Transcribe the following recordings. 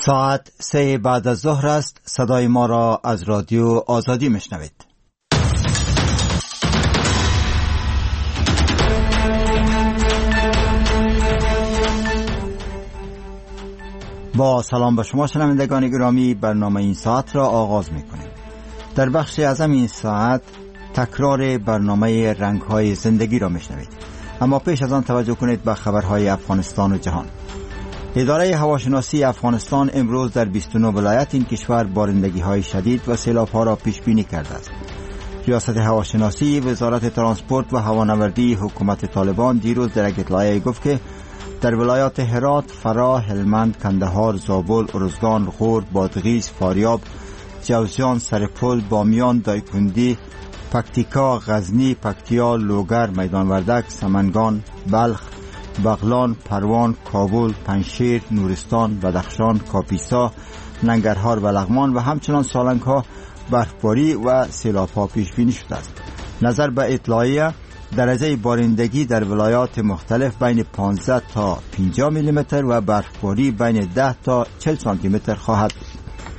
ساعت 3 بعد از ظهر است. صدای ما را از رادیو آزادی میشنوید. با سلام به شما شنوندگان گرامی، برنامه این ساعت را آغاز میکنیم. در بخش اعظم این ساعت تکرار برنامه رنگ‌های زندگی را میشنوید، اما پیش از آن توجه کنید به خبرهای افغانستان و جهان. اداره هواشناسی افغانستان امروز در 29 ولایت این کشور بارندگی‌های شدید و سیلاب‌ها را پیش بینی کرده است. ریاست هواشناسی وزارت ترانسپورت و هوانوردی حکومت طالبان دیروز در یک اطلاعیه گفت که در ولایات هرات، فراه، هلمند، کندهار، زابل، ارزگان، غور، بادغیس، فاریاب، جوزجان، سرپل، بامیان، دایکنډي، پکتیکا، غزنی، پکتیا، لوگر، میدان وردک، سمنگان، بلخ، بغلان، پروان، کابل، پنجشیر، نورستان، بدخشان، کاپیسا، ننگرهار و لغمان و همچنان سالنگ ها برفباری و سیلاب ها پیش بینی شده است. نظر به اطلاعیه درجه بارندگی در ولایات مختلف بین 15 تا 50 میلیمتر و برفباری بین 10 تا 40 سانتی متر خواهد بود.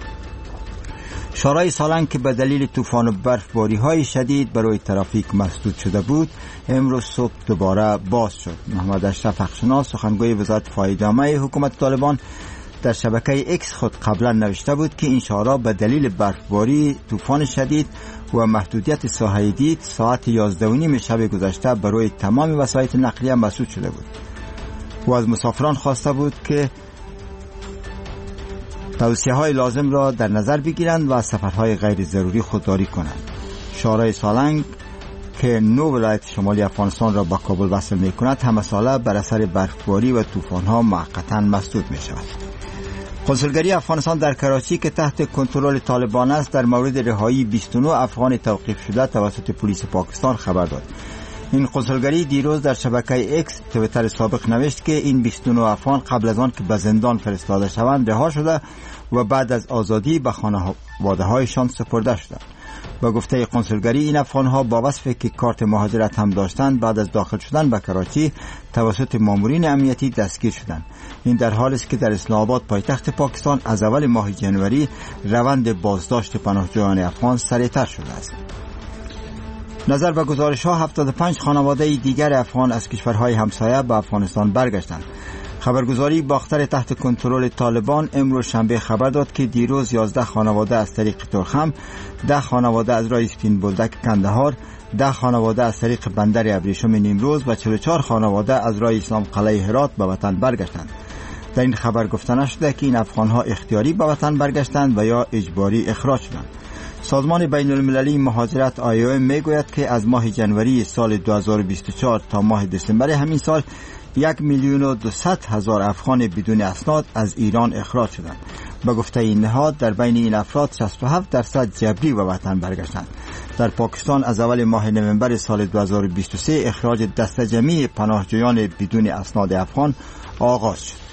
شارع سالنگ که به دلیل طوفان و برفباری های شدید برای ترافیک مسدود شده بود، امروز صبح دوباره باز شد. محمد اشرف اخشناس سخنگوی وزارت فایده‌عامه حکومت طالبان در شبکه اکس خود قبلا نوشته بود که این شارع به دلیل برفباری، طوفان شدید و محدودیت ساحه دید ساعت 11:30 شب گذشته برای تمام وسایل نقلیه مسدود شده بود و از مسافران خواسته بود که توصیه‌های لازم را در نظر بگیرند و از سفرهای غیر ضروری خودداری کنند. شارع سالنگ که 9 ولایت شمالی افغانستان را با کابل وصل می‌کند، همه ساله بر اثر برفباری و طوفان‌ها موقتاً مسدود می‌شود. کنسولگری افغانستان در کراچی که تحت کنترل طالبان است، در مورد رهایی 29 افغان توقیف شده توسط پلیس پاکستان خبر داد. این کنسولگری دیروز در شبکه اکس توییتر سابق نوشت که این 29 افغان قبل از آن که به زندان فرستاده شوند رها شده و بعد از آزادی به خانواده‌هایشان سپرده شدند. با گفته کنسولگری این افغان‌ها با وصفی که کارت مهاجرت هم داشتند بعد از داخل شدن به کراچی توسط مامورین امنیتی دستگیر شدند. این در حالی است که در اسلام آباد پایتخت پاکستان از اول ماه ژانویه روند بازداشت پناهجویان افغان سریعتر شده است. نظر به گزارش‌ها 75 خانواده دیگر افغان از کشورهای همسایه به افغانستان برگشتند. خبرگزاری باختر تحت کنترل طالبان امروز شنبه خبر داد که دیروز 11 خانواده از طریق ترخم، 10 خانواده از راه سپین بولدک کندهار، 10 خانواده از طریق بندر ابریشم نیمروز و 44 خانواده از راه اسلام قلعه هرات به وطن برگشتند. در این خبر گفته نشده که این افغان‌ها اختیاری به وطن برگشتند و یا اجباری اخراج شدند. سازمان بین المللی مهاجرت IOM میگوید که از ماه جنوری سال 2024 تا ماه دسامبر همین سال 1,200,000 افغان بدون اسناد از ایران اخراج شدند. به گفته این نهاد در بین این افراد 67% جبری به وطن برگشتند. در پاکستان از اول ماه نوامبر سال 2023 اخراج دسته جمعی پناهجویان بدون اسناد افغان آغاز شد.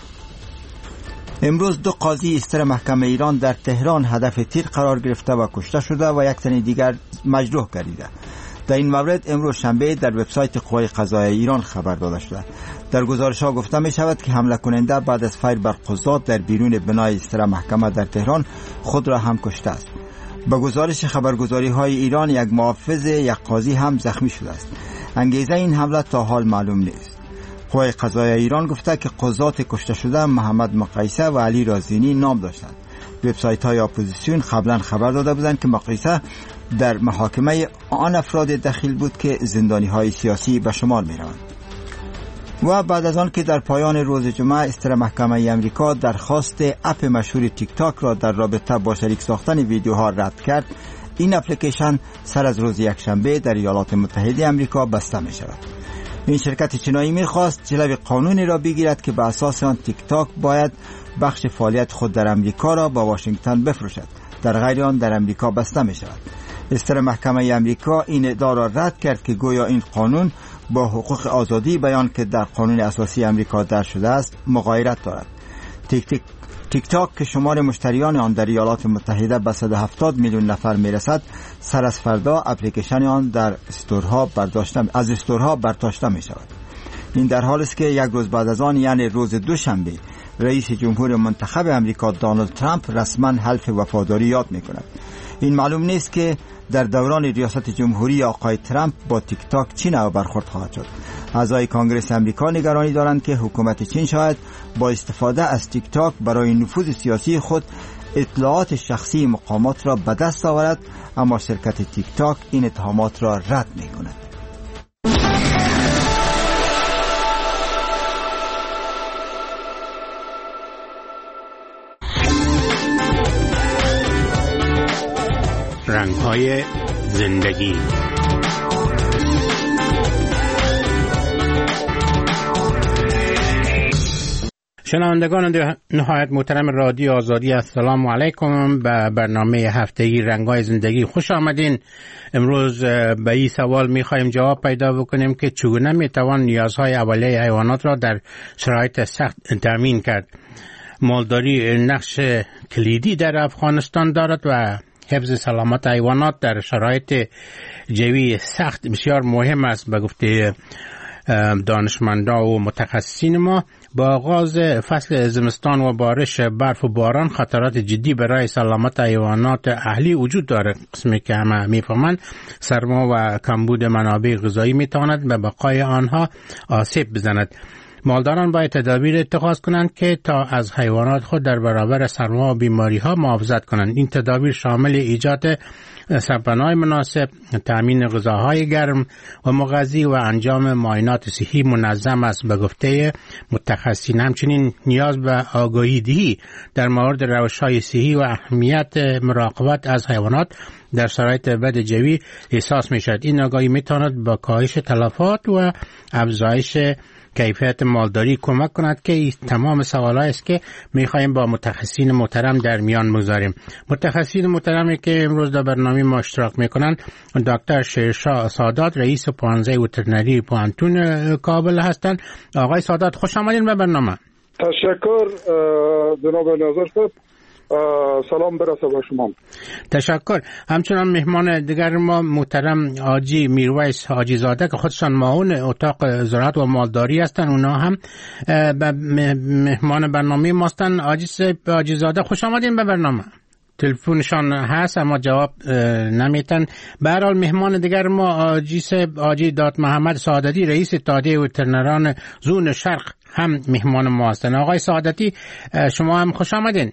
امروز 2 قاضی استر محکمه ایران در تهران هدف تیر قرار گرفته و کشته شده و یک تن دیگر مجروح گردیده. در این مورد امروز شنبه در وبسایت قوای قضاییه ایران خبر داده شده. در گزارش‌ها گفته می شود که حمله کننده بعد از فیر بر قضات در بیرون بنای استر محکمه در تهران خود را هم کشته است. به گزارش خبرگزاری‌های ایران یک محافظ یک قاضی هم زخمی شده است. انگیزه این حمله تا حال معلوم نیست. قوای قضاییه ایران گفته که قضات کشته شده محمد مقایسه و علی رازینی نام داشتند. وبسایت‌های اپوزیسیون قبلا خبر داده بودند که مقایسه در محاکمه آن افراد دخیل بود که زندانی‌های سیاسی به شمار می‌روند. و بعد از آن که در پایان روز جمعه استر محکمه امریکا درخواست اپ مشهور تیک تاک را در رابطه با شریک ساختن ویدیوها رد کرد، این اپلیکیشن سر از روز یکشنبه در ایالات متحده آمریکا بسته می شود. این شرکت چینایی می‌خواست جلوی قانونی را بگیرد که به اساس آن تیک تاک باید بخش فعالیت خود در امریکا را با واشنگتن بفروشد، در غیر آن در امریکا بسته می شود. استر محکمه امریکا این ادعا را رد کرد که گویا این قانون با حقوق آزادی بیان که در قانون اساسی امریکا درج شده است مغایرت دارد. تیک تاک که شمار مشتریان آن در ایالات متحده به 170 میلیون نفر میرسد، سر از فردا اپلیکیشن آن در استورها برداشته می شود. این در حالی است که یک روز بعد از آن یعنی روز دوشنبه رئیس جمهور منتخب امریکا دونالد ترامپ رسما حلف وفاداری یاد می‌کند. این معلوم نیست که در دوران ریاست جمهوری آقای ترامپ با تیک تاک چی نوع برخورد خواهد شد. اعضای کنگره امریکا نگرانی دارند که حکومت چین شاید با استفاده از تیک تاک برای نفوذ سیاسی خود اطلاعات شخصی مقامات را به دست آورد، اما شرکت تیک تاک این اتهامات را رد می‌کند. رنگ‌های زندگی. شنوندگان نهایت محترم رادیو آزادی، السلام علیکم. به برنامه هفتگی رنگ‌های زندگی خوش آمدین. امروز به این سوال می‌خوایم جواب پیدا بکنیم که چگونه می‌توان نیازهای اولیه حیوانات را در شرایط سخت تامین کرد. مالداری نقش کلیدی در افغانستان دارد و حفظ سلامت حیوانات در شرایط جوی سخت بسیار مهم است. به گفته دانشمندان و متخصصین ما، با آغاز فصل زمستان و بارش برف و باران خطرات جدی برای سلامت حیوانات اهلی وجود دارد. قسمی که همه میفهمند سرما و کمبود منابع غذایی میتواند به بقای آنها آسیب بزند. مالداران باید تدابیر اتخاذ کنند که تا از حیوانات خود در برابر سرما و بیماری ها محافظت کنند. این تدابیر شامل ایجاد سرپناه مناسب، تامین غذاهای گرم و مغذی و انجام معاینات صحی منظم است. به گفته متخصصین همچنین نیاز به آگاهی دهی در مورد روش‌های صحی و اهمیت مراقبت از حیوانات در شرایط بد جوی احساس می شود. این آگاهی می تواند با کاهش تلفات و افزایش کیفیت مالداری کمک کند که تمام سوالایی است که می‌خوایم با متخصصین محترم در میان بگذاریم. متخصصین محترمی که امروز در برنامه ما اشتراک می‌کنند دکتر شیرشاه سادات، رئیس پانزه وترنری پوهنتون کابل هستند. آقای سادات خوش آمدین به برنامه. تشکر جناب ناظر صاحب. سلام برسه به شما. تشکر. همچنان مهمان دیگر ما محترم حاجی میرویس حاجی زاده که خودشان معاون اتاق زراعت و مالداری هستند. اونا هم مهمان برنامه ما هستند. حاجی زاده خوش آمدین به برنامه. تلفنشان هست اما جواب نمیتن. به هر حال مهمان دیگر ما حاجی داد محمد سعادتی، رئیس اتحادیه وترنران زون شرق هم مهمان ما هستند. آقای سعادتی شما هم خوش آمدین.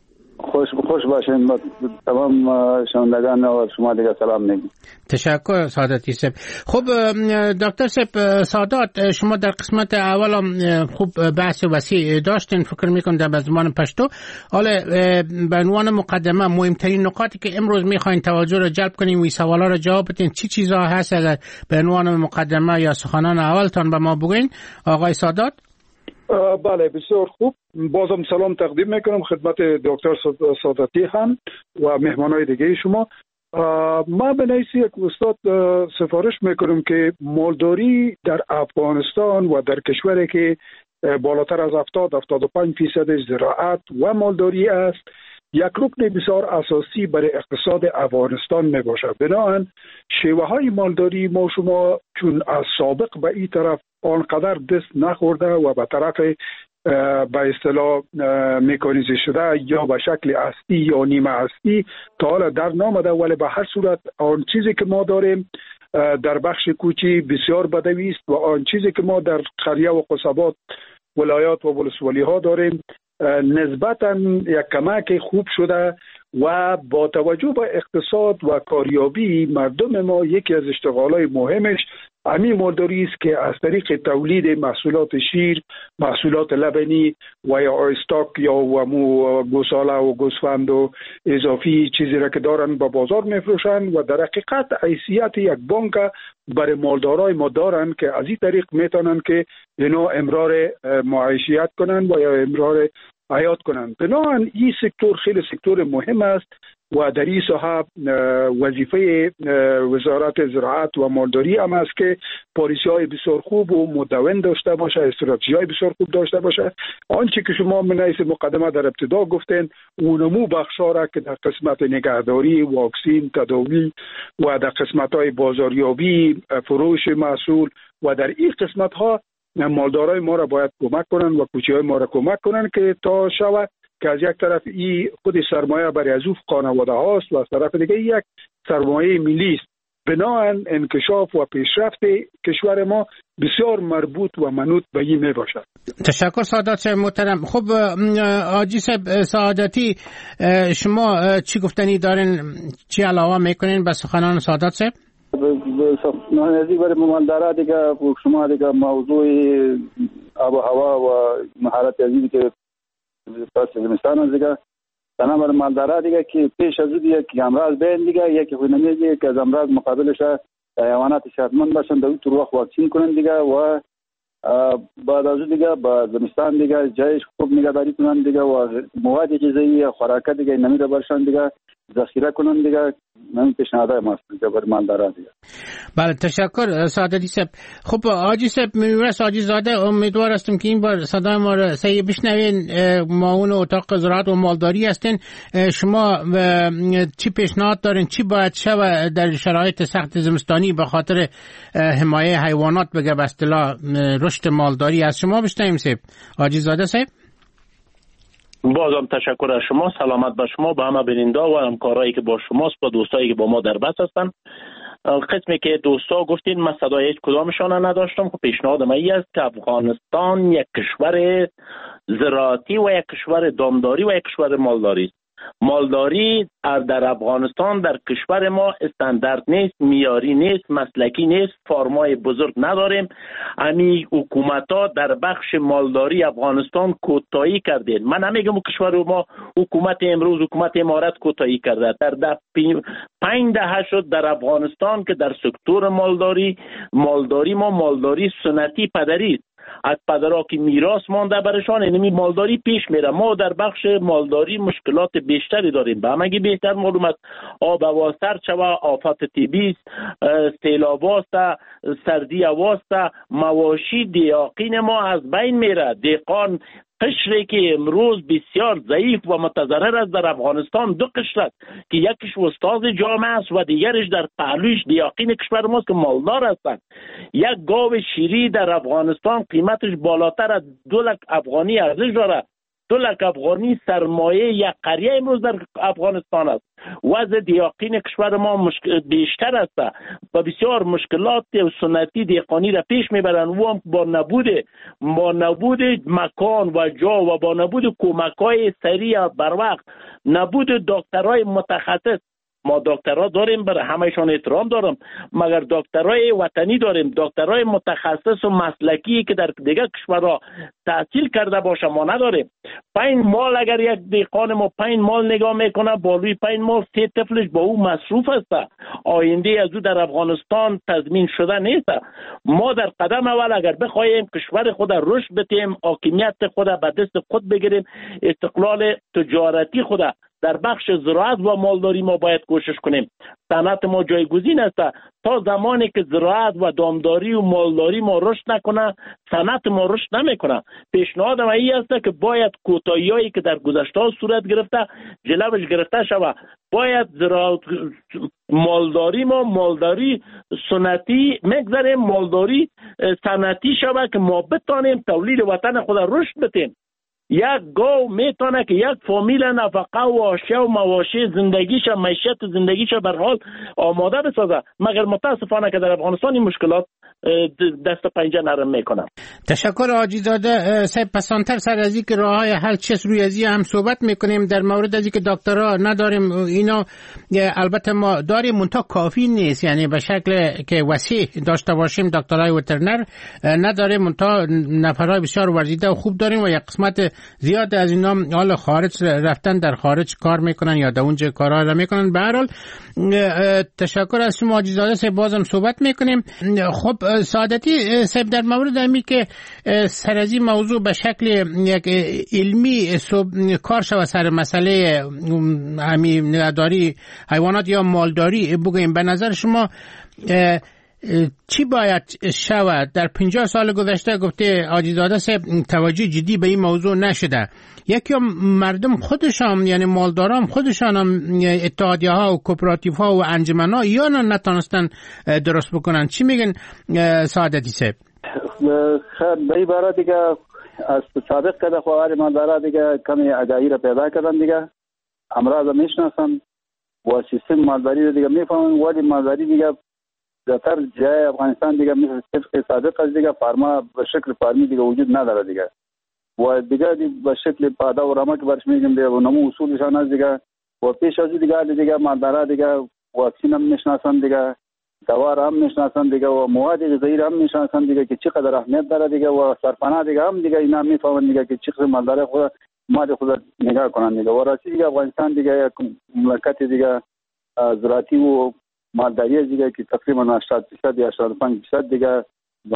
خوش باشین. تمام شنوندگان و شما دیگه سلام میگم. تشکر سعادتی صاحب. خب دکتر صاحب سعادت، شما در قسمت اول خوب بحث وسیع داشتین، فکر میکنم در زمان پشتو. حالا به عنوان مقدمه مهمترین نکاتی که امروز میخواین توجه را جلب کنیم و سوالا را جواب بدین چی چیزا هست؟ اگر به عنوان مقدمه یا سخنان اولتان به ما بگین آقای سعادت. بله بسیار خوب. بازم سلام تقدیم میکنم خدمت دکتر سعادتی هم و مهمانای دیگه شما. ما به نوعی یک استاد سفارش میکنم که مالداری در افغانستان و در کشوری که بالاتر از 70-75% زراعت و مالداری است یک رکن بسیار اساسی برای اقتصاد افغانستان می باشد. بنابراین شیوه های مالداری ما شما چون از سابق به این طرف آنقدر دست نخورده و به طرف به اصطلاح مکانیزه شده یا به شکل اصلی یا نیمه اصلی تا حالا در نامده، ولی به هر صورت آن چیزی که ما داریم در بخش کوچی بسیار بدوی است و آن چیزی که ما در قریه و قصبات ولایات و ولسوالی ها داریم نسبتاً یک کمک خوب شده و با توجه به اقتصاد و کاریابی مردم ما یکی از اشتغالات مهمش همین مالداری است که از طریق تولید محصولات شیر، محصولات لبنی و یا استاک یا گوساله و گوسفند و اضافی چیزی را که دارن به بازار میفروشن و در حقیقت حیثیت یک بانک برای مالدارای ما دارن که از این طریق میتونن که اینا امرار معیشیت کنن و یا امرار حیات کنن. بنابراین این سکتور خیلی سکتور مهم است و در این ساحه وظیفه وزارت زراعت و مالداری هم است که پالیسی‌های بسیار خوب و مدون داشته باشه، استراتژی‌های بسیار خوب داشته باشه. آنچه که شما من حیث مقدمه در ابتدا گفتین اونمو بخشا را که در قسمت نگهداری، واکسین، تداوی و در قسمت‌های بازاریابی، فروش محصول و در این قسمت‌ها مالدارای ما را باید کمک کنن و کوچی‌های ما را کمک کنن که تا شود که از یک طرف این خود سرمایه برای از اون خانواده هاست و از طرف دیگه یک سرمایه ملی است. بنابراین انکشاف و پیشرفت کشور ما بسیار مربوط و منوط به این می باشد. تشکر سعادت محترم. خب حاجی سعادتی، شما چی گفتنی دارین، چی علاوه میکنین به سخنان سعادت صاحب؟ نزدیک برای مالدارا دیگه شما دیگه موضوع آب و هوا و مهارت عزیزی که پس زمستان دیگه تنها برای مالدارا دیگه که پیش از دیگه که امراض بین دیگه یکی خونمی دیگه که از امراض مقابلش حیوانات صحتمند باشن در طور وقت واکسین کنن دیگه و بعد از دیگه با زمستان دیگه جایش خوب نگهداری کنن دیگه و مواد غذایی خوراک دیگه نمیره باشن دیگه ذخیره کنن دیگه. من پیشنهاد ماست برای مالدارا دیگه. بله تشکر سعادتی صاحب. خب حاجی صاحب میرس حاجی زاده، امیدوار هستم که این بار صدای ما را صحیح بشنوین. معاون اتاق زراعت و مالداری هستین. شما چی پیشنهاد دارین، چی باید شود در شرایط سخت زمستانی به خاطر حمایه حیوانات بگه به اصطلاح رشد مالداری از شما بشنویم صاحب؟ حاجی زاده صاحب. بازم تشکر از شما، سلامت به شما، به همه بیننده و همکارایی که با شماست و دوستایی که با ما در بس هستن. قسمی که دوستا گفتین من صدای هیچ کدامشان نداشتم. خب پیشنهاد من این است که افغانستان یک کشور زراعتی و یک کشور دامداری و یک کشور مالداری است. مالداری در افغانستان در کشور ما استاندارد نیست، معیاری نیست، مسلکی نیست، فارمای بزرگ نداریم. امی حکومت‌ها در بخش مالداری افغانستان کوتاهی کردن. من نمیگم کشور ما حکومت امروز حکومت امارت کوتاهی کرده. در 5 دهه شد در افغانستان که در سکتور مالداری ما مالداری سنتی پدری است. از پدرها که میراث مانده برشان، اینمی مالداری پیش میره. ما در بخش مالداری مشکلات بیشتری داریم. به همگی بهتر معلوم است آب و سرچ و آفات طبیعی، سیلاب است، سردی است، مواشی دیاقین ما از بین میره. دیقان قشری که امروز بسیار ضعیف و متضرر است در افغانستان دو قشر است که یکیش استاد جامعه است و دیگرش در پهلوش دیاقین کشور ماست که مالدار هستند. یک گاو شیری در افغانستان قیمتش بالاتر از 2 لک افغانی ارزش دارد. 2 لک افغانی سرمایه یک قریه امروز در افغانستان است. وضع دیاقین کشور ما بیشتر است و بسیار مشکلات سنتی دیقانی را پیش میبرند. و هم با نبود مکان و جا و با نبود کمک‌های سریع بر وقت، نبود دکترای متخصص. ما دکترها داریم، برای همهشان احترام دارم، مگر دکترای وطنی داریم، دکترای متخصص و مسلکی که در دیگر کشورها تحصیل کرده باشه ما نداریم. 5 مال اگر یک دیقان ما 5 مال نگاه میکنه، بالوی 5 مال 3 طفلش با او مصروف است. آینده از او در افغانستان تضمین شده نیست. ما در قدم اول اگر بخوایم کشور خود رشد بدیم، حاکمیت خود به دست خود بگیریم، استقلال تجارتی خود در بخش زراعت و مالداری ما باید کوشش کنیم. صنعت ما جایگزین است. تا زمانی که زراعت و دامداری و مالداری ما رشد نکنه، صنعت ما رشد نمیکنه. پیشنهاد من این است که باید کوتاهی‌هایی که در گذشته صورت گرفته جلوش گرفته شود. باید زراعت مالداری سنتی مگذاریم، مالداری صنعتی شود که ما بتانیم تولید وطن خود رشد بدیم. یک گاو میتونه که یک فامیل نفقه و آشیا و مواشی زندگیش، معیشت زندگیش بر حال آماده بسازه. مگر متاسفانه که در افغانستان این مشکلات دست پنجه نرم میکنه. تشکر حاجی زاده صاحب. پسانتر سر از اینکه راههای حل چیست روی ازی هم صحبت میکنیم. در مورد از اینکه دکترها نداریم، اینا البته ما داریم منتها کافی نیست، یعنی به شکل که وسیع داشته باشیم دکترای وترنر نداریم، منتها نفرای بسیار ورزیده و خوب داریم و یک قسمت زیاد از اینا حال خارج رفتن، در خارج کار میکنن یا در اونجا کارها را میکنن. به هر حال تشکر از شما حاجی زاده صاحب، بازم صحبت میکنیم. خب سعادتی صاحب، در مورد همی که سر از این موضوع به شکل یک علمی کار شود سر مسئله همی نگهداری حیوانات یا مالداری بگوییم، به نظر شما چی باید شود؟ در 50 سال گذشته گفته حاجی زاده صاحب توجه جدی به این موضوع نشده. یکی مردم خودشان، یعنی مالداران خودشان اتحادیه ها و کوپراتیو ها و انجمن ها یا نتانستن درست بکنن. چی میگن سعادتی صاحب؟ خیر به عبارت دیگه از سابق کده خواهر مالدارا دیگه کمی آگاهی را پیدا کردن دیگه امراض میشناسن و سیستم مالداری دیگه میفهمن ولی مالداری دیگه در جای افغانستان دیگه مثل طبق سابق از دیگه فارما به شکل فارمی دیگه وجود نداره دیگه و دیگه به شکل پادا و رمک برش میگیم دیگه و نمو اصولشان از دیگه و پیش از دیگه مالدارا دیگه واکسین هم میشناسن دیگه دوا را هم میشناسن دیگه و مواد غذایی را هم میشناسن دیگه که چقدر اهمیت داره دیگه و سرپناه دیگه هم دیگه اینا میفهمن دیگه که چقدر مالدار خود مال خود نگاه کنن دیگه و راستی دیگه افغانستان دیگه یک مملکت دیگه زراعتی و مالداری دیگه که تقریبا 80% یا 85% دیگه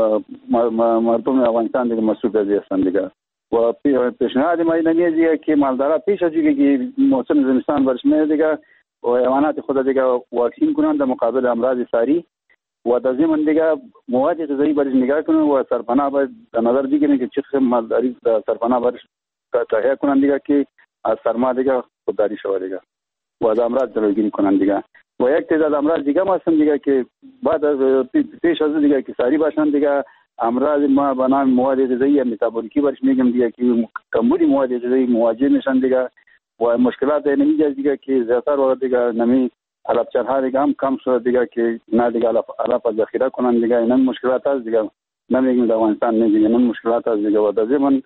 مردم افغانستان دیگه مسئول از هستند دیگه و پیشنهاد ما اینه دیگه که مالدارا پیش از اینکه موسم زمستان برش میاد دیگه و حیوانات خود دیگه واکسین کنن در مقابل امراض ساری و در ضمن دیگه مواد غذایی برش نگاه کنن و سرپناه باید در نظر بگیرن که چه قسم مالداری سرپناه برش تهیه کنن دیگه که از سرما دیگه خودداری شود دیگه و از امراض جلوگیری کنن دیگه و یک تعداد امراض دیگه ما هستن دیگه که بعد از پیش از دیگه که ساری باشن دیگه امراض ما به نام مواد غذایی متابولیکی برش میگم دیگه که کمبود مواد غذایی مواجه میشن دیگه و مشکلات نمیجاز دیگه که زیادتر وقت دیگه نمی علفچرها دیگه هم کم شده دیگه که نه دیگه علف ذخیره کنن دیگه این مشکلات هست دیگه نمیگیم در افغانستان میگیم این مشکلات هست دیگه و در ضمن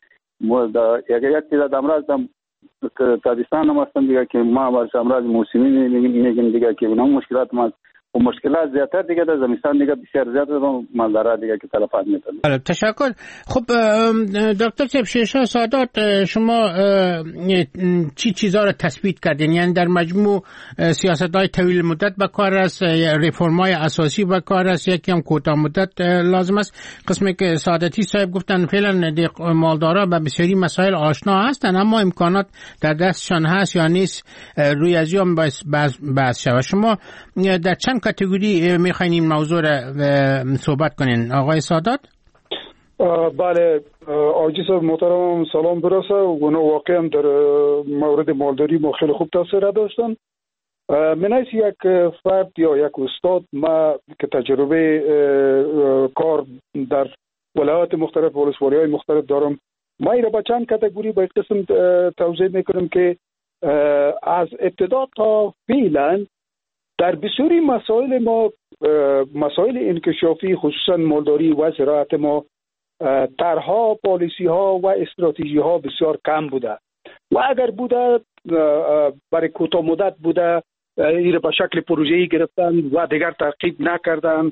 یک تعداد امراض تابستان هم هستن دیگه که ما برش امراض موسمی میگیم دیگه که اونم مشکلات ما و مشکلات زیادتر دیگه در زمستان دیگه بسیار زیاده و مالدارا دیگه که تلفات میتونه. بله تشکر. خب دکتر صاحب شیرشاه سادات شما چیزا رو تثبیت کردین یعنی در مجموع سیاست‌های طویل مدت به کار است ریفرم‌های اساسی به کار است یکی هم کوتاه مدت لازم است قسمی که ساداتی صاحب گفتن فعلا مالدارا به بسیاری مسائل آشنا هستن اما امکانات در دستشان هست یا نیست روی از هم بحث شود. شما در چند کاتگوری میخواین این موضوع را صحبت کنین آقای سادات؟ بله آقای صاحب محترم سلام برسه و اونا واقعا در مورد مالداری ما خیلی خوب تاثیر داشتن. من از یک فرد یا یک استاد ما که تجربه کار در ولایات مختلف ولسوالی‌های مختلف دارم ما ایره با چند کاتگوری به قسم توضیح میکنم که از ابتدا تا فعلا در بسیاری مسائل ما مسائل انکشافی خصوصا مالداری و زراعت ما طرح‌ها پالیسی‌ها و استراتژی‌ها بسیار کم بوده و اگر بوده برای کوتاه مدت بوده این به شکل پروژه‌ای گرفتن و دیگر تعقیب نکردن.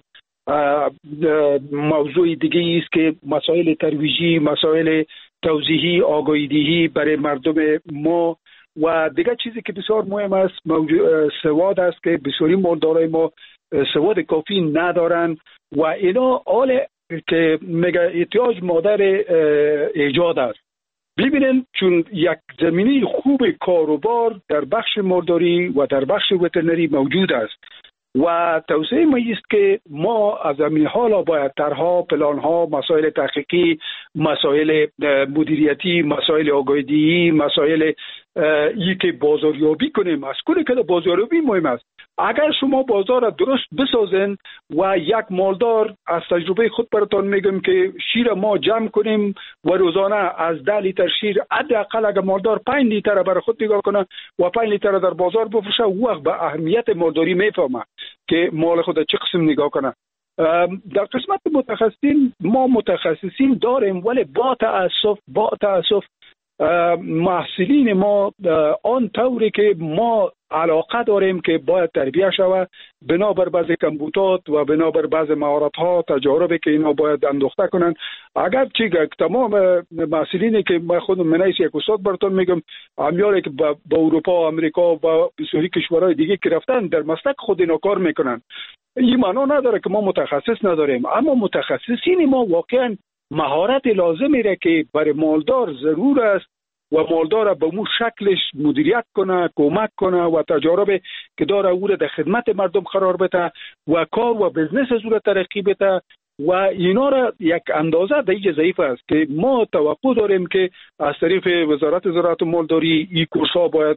موضوع دیگه است که مسائل ترویجی مسائل توضیحی آگاهی‌دهی برای مردم ما و دیگه چیزی که بسیار مهم است سواد است که بسیاری مالدارای ما سواد کافی ندارن و اینا حال که میگه احتیاج مادر ایجاد است. ببینن چون یک زمینه خوب کاروبار در بخش مالداری و در بخش وترنری موجود است و توصیه ما است که ما از همین حالا باید طرح‌ها، پلان‌ها، مسائل تحقیقی، مسائل مدیریتی، مسائل آگاهی‌دهی، مسائل ای که بازاریابی کنیم. از کلی که بازاریابی مهم است. اگر شما بازار را درست بسازن و یک مالدار از تجربه خود براتون میگم که شیر ما جمع کنیم و روزانه از 10 لیتر شیر حداقل اگر مالدار 5 لیتر برای خود نگاه کنه و 5 لیتر در بازار بفروشه وقت به اهمیت مالداری میفهمه که مال خود چه قسم نگاه کنه. در قسمت متخصصین ما متخصصین داریم ولی با تأسف محصولین ما آن طوری که ما علاقه داریم که باید تربیه شود بنابر بعض کمبودات و بنابر بعض مهارت‌ها تجاربی که اینا باید اندوخته کنن. اگر چی تمام محصولینی که من خودم منیس یک استاد براتون میگم امیاری که با اروپا و امریکا و بسیاری کشورهای دیگه که رفتن در مسلک خود اینا کار میکنن. این معنا نداره که ما متخصص نداریم اما متخصصین ما واقعا مهارت لازمی را که برای مالدار ضرور است و مالدار به مو شکلش مدیریت کنه کمک کنه و تجارب که داره او را در خدمت مردم قرار بده و کار و بزنس از او را ترقی بده و اینا را یک اندازه دیگه ضعیف است که ما توقع داریم که از طریق وزارت زراعت و مالداری این کورس‌ها باید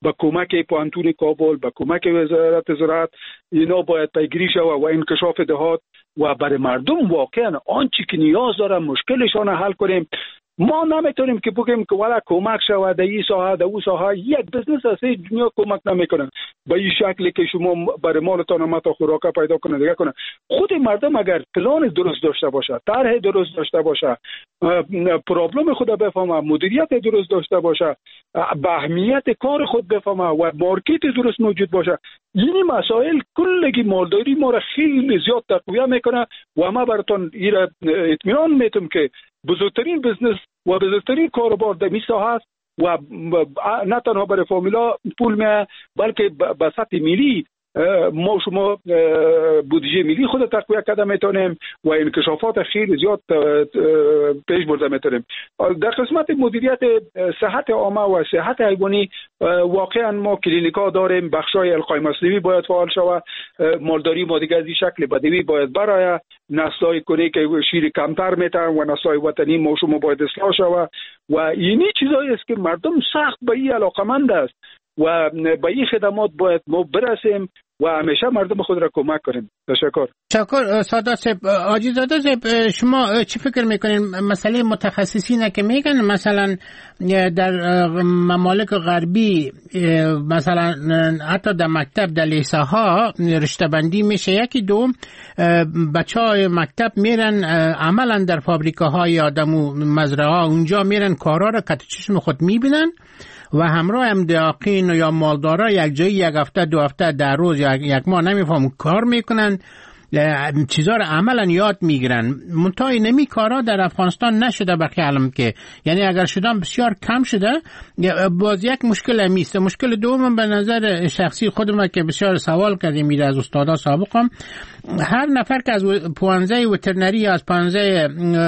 با کمک پوهنتون کابل، با کمک وزارت زراعت اینا باید پیگیری شود و انکشاف دهات و برای مردم واقعا آنچه که نیاز دارن مشکلشان حل کنیم. ما نمیتونیم که بگیم که والا کمک شود در این ساحه در اون ساحه. یک بزنس از دنیا کمک نمیکنن به این شکلی که شما برای مالتان متا خوراک پیدا کنه دیگه کنه. خود مردم اگر پلان درست داشته باشه، طرح درست داشته باشه، پرابلم خود بفهمه، مدیریت درست داشته باشه، به اهمیت کار خود بفهمه و مارکت درست موجود باشه، این مسائل کلگی مالداری ما را خیلی زیاد تقویت میکنه و ما براتون این اطمینان میتونم که بزرگترین بزنس و بزرگترین کاروبار در این ساحه است و نه تنها برای فامیلا پول میه بلکه به سطح ملی ما شما بودجه ملی خود تقویت کرده میتونیم و انکشافات خیلی زیاد پیش برده میتونیم. در قسمت مدیریت صحت عامه و صحت حیوانی واقعا ما کلینیکا داریم، بخشای القای مصنوعی باید فعال شود، مالداری ما دیگه از این شکل بدوی باید برای نسل‌های کنی که شیر کمتر میتن و نسل‌های وطنی ما شما باید اصلاح شود و اینی چیزایی است که مردم سخت به این علاقمند است و به این خدمات باید ما برسیم و همیشه مردم خود را کمک کنیم. تشکر. سادات صاحب، حاجی زاده صاحب، شما چی فکر میکنین مسئله متخصصینه که میگن مثلا در ممالک غربی مثلا حتی در مکتب در لیسه ها رشته بندی میشه، یکی دوم بچه های مکتب میرن عملا در فابریکه های آدمو مزرعه ها اونجا میرن کارا را کت چشم خود میبینن و همراه هم دقیقین یا مالدارا یک جایی یک هفته دو هفته در روز یک ماه نمیفهم کار میکنن، چیزا رو عملا یاد میگیرن. منتهای نمی کارا در افغانستان نشده به خیالم که یعنی اگر شدن بسیار کم شده. باز یک مشکل میسته. مشکل دوم به نظر شخصی خودم که بسیار سوال کردیم میره از استادا سابقم، هر نفر که از پوانزه وترنری یا از پوانزه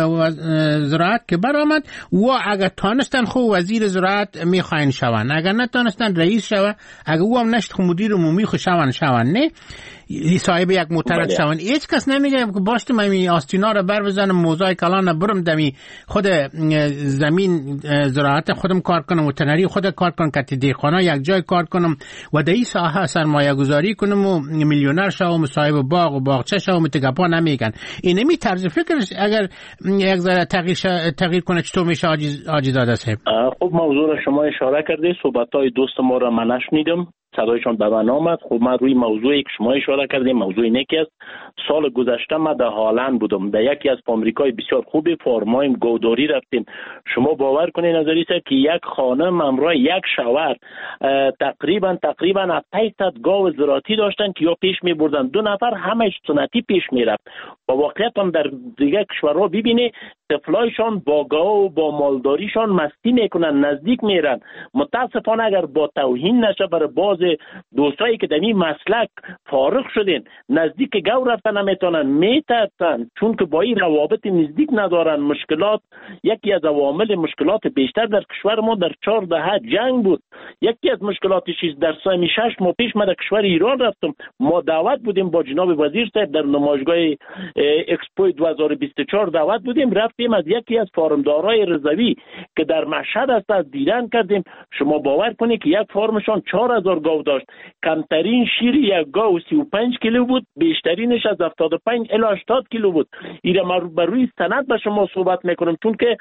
زراعت که برآمد و اگر تانستن خو وزیر زراعت میخواین شون، اگر نتانستن رئیس شون، اگر او هم نشت خو مدیر عمومی خو شون نه صاحب یک موترک شون. هیچ کس نمیگه که باشتم همین آستینا رو بر بزنم موضوع کلان برم دمی خود زمین زراعت خودم کار کنم، وترنری خود کار کنم، کتی دیخانه یک جای کار کنم و در این ساحه سرمایه گذاری کنم و میلیونر شوم، صاحب باغ و باغچه شوم. تگپا نمیگن. این نمی طرز فکرش اگر یک ذره تغییر کنه چطور میشه؟ حاجی زاده صاحب. خب موضوع را شما اشاره کردید، صحبت‌های دوست ما را من نشنیدم، صدایشان به من آمد. خب من روی موضوعی که شما اشاره کردیم موضوع اینه که سال گذشته من در هالند بودم، در یکی از فابریکای بسیار خوبی فارمایم گوداری رفتیم. شما باور کنین نظری که یک خانم همراه یک شوهر تقریبا 800 گاو زراعتی داشتن که یا پیش می بردن، 2 نفر همش سنتی پیش می رفت. و واقعیت هم در دیگه کشورها ببینی طفلایشان با گاو و با مالداریشان مستی میکنن، نزدیک میرن. متاسفانه اگر با توهین نشه برای باز دوستایی که در این مسلک فارغ شدین نزدیک گاو رفتن نمیتونن، میترسن چون که با این روابط نزدیک ندارن. مشکلات، یکی از عوامل مشکلات بیشتر در کشور ما در 4 دهه جنگ بود. یکی از مشکلاتش در سال 6 ماه پیش من در کشور ایران رفتم، ما دعوت بودیم با جناب وزیر صاحب در نمایشگاه اکسپو 2024 دعوت بودیم، رفتیم از یکی از فارمدارای رضوی که در مشهد است از دیدن کردیم. شما باور کنید که یک فارمشان 4000 گاو داشت، کمترین شیر یک گاو 35 کیلو بود، بیشترینش از 75 الی 80 کیلو بود. اینا ما بر روی سند به شما صحبت میکنم چون که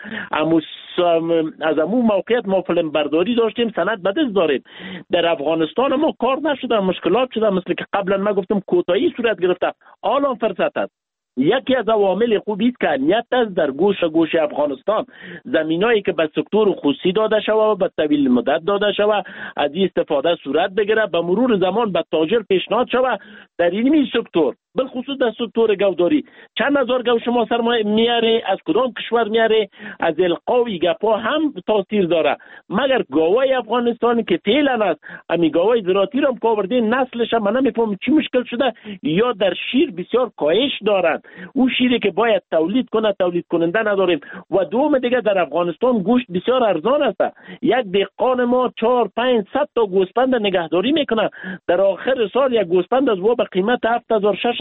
از همون موقعیت ما فیلم برداری داشتیم، سند به دست داریم. در افغانستان ما کار نشده، مشکلات شده، مثل که قبلا من گفتم کوتاهی صورت گرفته، الان فرصت است. یکی از عوامل خوبی است که امنیت است در گوش افغانستان. زمینایی که به سکتور خصوصی داده شده و به طویل مدت داده شده از این استفاده صورت بگیره، به مرور زمان به تاجر پیشنهاد شده در این سکتور، بالخصوص در سکتور گاوداری. چند هزار گاو شما سرمایه میاره، از کدام کشور میاره، از القاوی گپا هم تاثیر داره. مگر گاوای افغانستانی که فعلا است، امی گاوای زراعتی رو هم کاوردین، نسلش هم من نمیفهم چی مشکل شده، یا در شیر بسیار کاهش دارن. اون شیری که باید تولید کننده نداریم. و دوم دیگه در افغانستان گوشت بسیار ارزان است. یک دهقان ما 400-500 تا گوسفند نگهداری میکنه، در آخر سال یک گوسفند از او به قیمت 7000-6000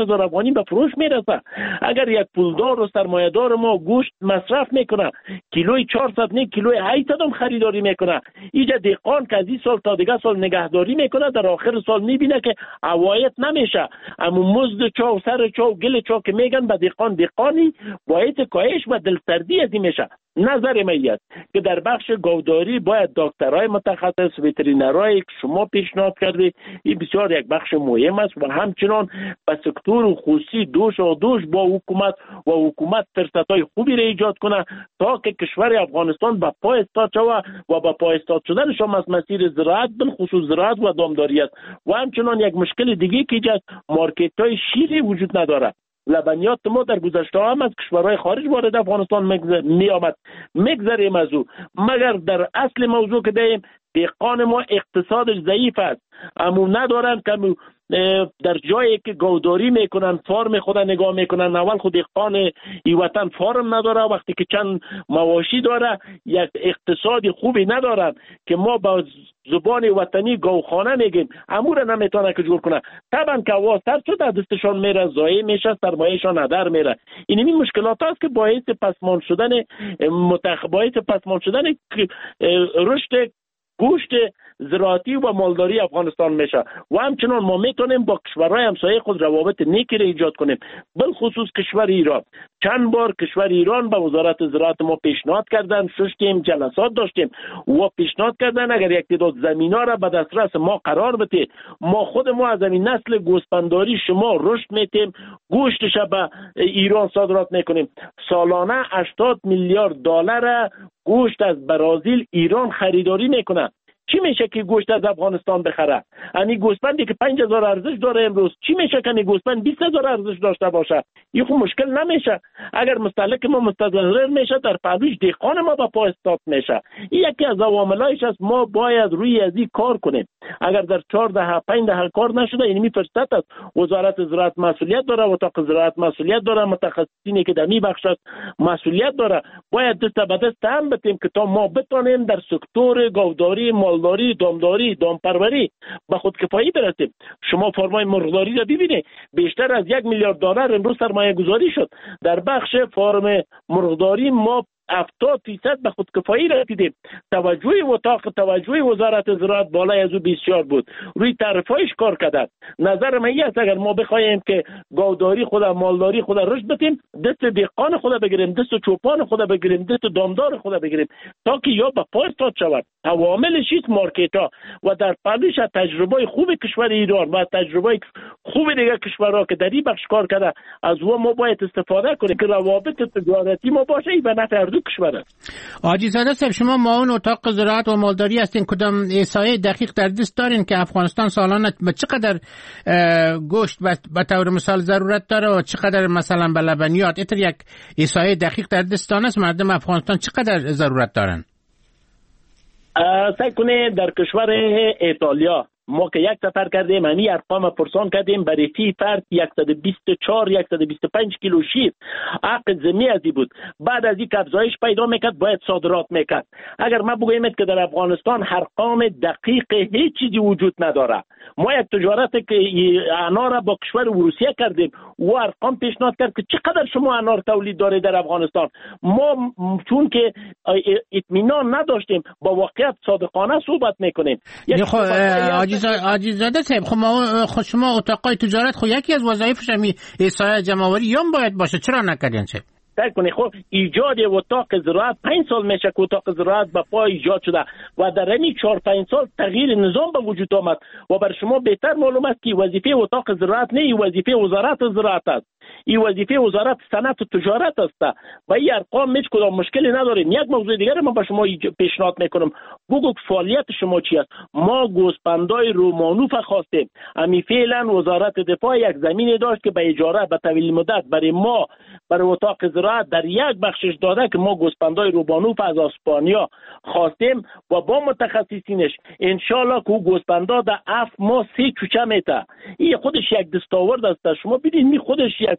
50,000 افغانی به فروش میرسه. اگر یک پولدار و سرمایه‌دار ما گوشت مصرف میکنه، کیلوی 400 نه کیلوی 800 هم خریداری میکنه، اینجا دهقان که از این سال تا دیگه سال نگهداری میکنه، در آخر سال میبینه که عواید نمیشه. اما مزد چا و سر چا و گل چا که میگن به دهقانی باید کاهش و دلسردی از این میشه. نظر من است که در بخش گاوداری باید دکترای متخصص، وترینرای که شما پیشنهاد کردید، این بسیار یک بخش مهم است و همچنان به سکتور خصوصی دوش با حکومت فرصت‌های خوبی را ایجاد کنه تا که کشور افغانستان به پای استاد شود و به پای استاد شدنش هم از مسیر زراعت، بالخصوص زراعت و دامداری است. و همچنان یک مشکل دیگه که اینجا مارکت‌های شیری وجود نداره. لبنیات ما در گذشته هم از کشورهای خارج وارد افغانستان می آمد. میگذریم از او، مگر در اصل موضوع که دهیم دهقان ما اقتصادش ضعیف است، اما ندارن که در جایی که گاوداری میکنن فارم خود نگاه میکنن. اول خود دهقان این وطن فارم نداره، وقتی که چند مواشی داره یک اقتصادی خوبی ندارن که ما با زبان وطنی گاوخانه میگیم، امور نمیتونه که جور کنه. طبعا که هوا سرد شده دستشان میره، ضایع میشه، سرمایهشان هدر میره. این مشکلات است که باعث پسمان شدن رشد گوشت زراعتی و مالداری افغانستان میشه. و همچنان ما میتونیم با کشورهای همسایه خود روابط نیکی را ایجاد کنیم، بالخصوص کشور ایران. چند بار کشور ایران به وزارت زراعت ما پیشنهاد کردن، ششتیم جلسات داشتیم و پیشنهاد کردن اگر یک تعداد زمینا را به دسترس ما قرار بده، ما خود از این نسل گوسفنداری شما رشد میتیم، گوشتش به ایران صادرات میکنیم. سالانه 80 میلیارد دلار گوشت از برزیل ایران خریداری میکنه. چی میشه که گوشت از افغانستان بخره؟ یعنی گوسفندی که 5000 ارزش داره امروز، چی میشه که گوسفند 20000 ارزش داشته باشه؟ این خب مشکل نمیشه. اگر مستهلک ما مستضرر میشه، در پهلوش دهقان ما به پای استاد میشه. این یکی از عواملایش است. ما باید روی از این کار کنیم. اگر در 4 دهه 5 دهه کار نشده، این فرصت است. وزارت زراعت مسئولیت داره، اتاق زراعت مسئولیت داره، متخصصینی که در این بخش است مسئولیت داره. باید دست به دست هم بدیم که تا ما بتونیم در سکتور گاوداری، مالداری، دامداری، دامپروری به خودکفایی برسیم. شما فرمای مرغداری را ببینید، بیشتر از 1 میلیارد دلار امروز سرمایه گذاری شد در بخش فرم مرغداری. ما 70% به خودکفایی رسیدیم. توجه وزارت زراعت بالای از او بسیار بود، روی تعرفه‌اش کار کرد. نظر من است اگر ما بخوایم که گاوداری خود، مالداری خود رشد بدیم، دست دهقان خود بگیریم، دست چوپان خود بگیریم، دست دامدار خود بگیریم، تا که یا به پای استاد شود. عواملش است مارکت ها و در پلوش تجربه خوب کشور ایران و تجربه خوب دیگه کشورها که در این بخش کار کرده، از او ما باید استفاده کنیم که روابط تجارتی ما باشه به نفع دو کشور. حاجی زاده صاحب، شما معاون اتاق زراعت و مالداری هستین، کدام احصایه دقیق در دست دارین که افغانستان سالانه به چقدر گوشت به طور مثال ضرورت داره و چقدر مثلا به لبنیات؟ اتر یک احصایه دقیق در دستان است مردم افغانستان چقدر ضرورت دارن؟ سعی کنه در کشور ایتالیا ما که یک سفر کردیم، همین ارقام پرسان کردیم، برای فی فرد 124-125 کیلو شیر حق زمینی ازی بود. بعد از این که افزایش پیدا میکرد باید صادرات میکرد. اگر ما بگوییم که در افغانستان ارقام دقیق هیچ چیزی وجود نداره، ما یک تجارت که انار را با کشور روسیه کردیم و ارقام پیشنهاد کرد که چقدر شما انار تولید داره در افغانستان. ما چون که اطمینان نداشتیم با واقعیت صادقانه صحبت میکنیم. حاجی زاده صاحب، شما اتاقای تجارت یکی از وظایفش همین احصایه جمع‌آوری هم باید باشه، چرا نکردین؟ چه کنی؟ ایجاد اتاق زراعت 5 سال میشه که اتاق زراعت به پای ایجاد شده و در این 4-5 سال تغییر نظام به وجود آمد و بر شما بهتر معلوم است که وظیفه اتاق زراعت نه، این وظیفه وزارت زراعت است، این وظیفه وزارت صنعت و تجارت است. و این ارقام هیچ کدام مشکلی نداریم. یک موضوع دیگر من به شما پیشنهاد میکنم، بگو فعالیت شما چی است. ما گوسفندای رومانوف خواستیم، امی فعلا وزارت دفاع یک زمینی داشت که به اجاره به طویل مدت برای ما برای اتاق زراعت در یک بخشش داده که ما گوسفندای روبانوف از اسپانیا خواستیم و با متخصصینش ان شاء الله که گوسفندا در 7 ماه 3 چوچه میته. این خودش یک دستاورد است. شما ببینید می خودش یک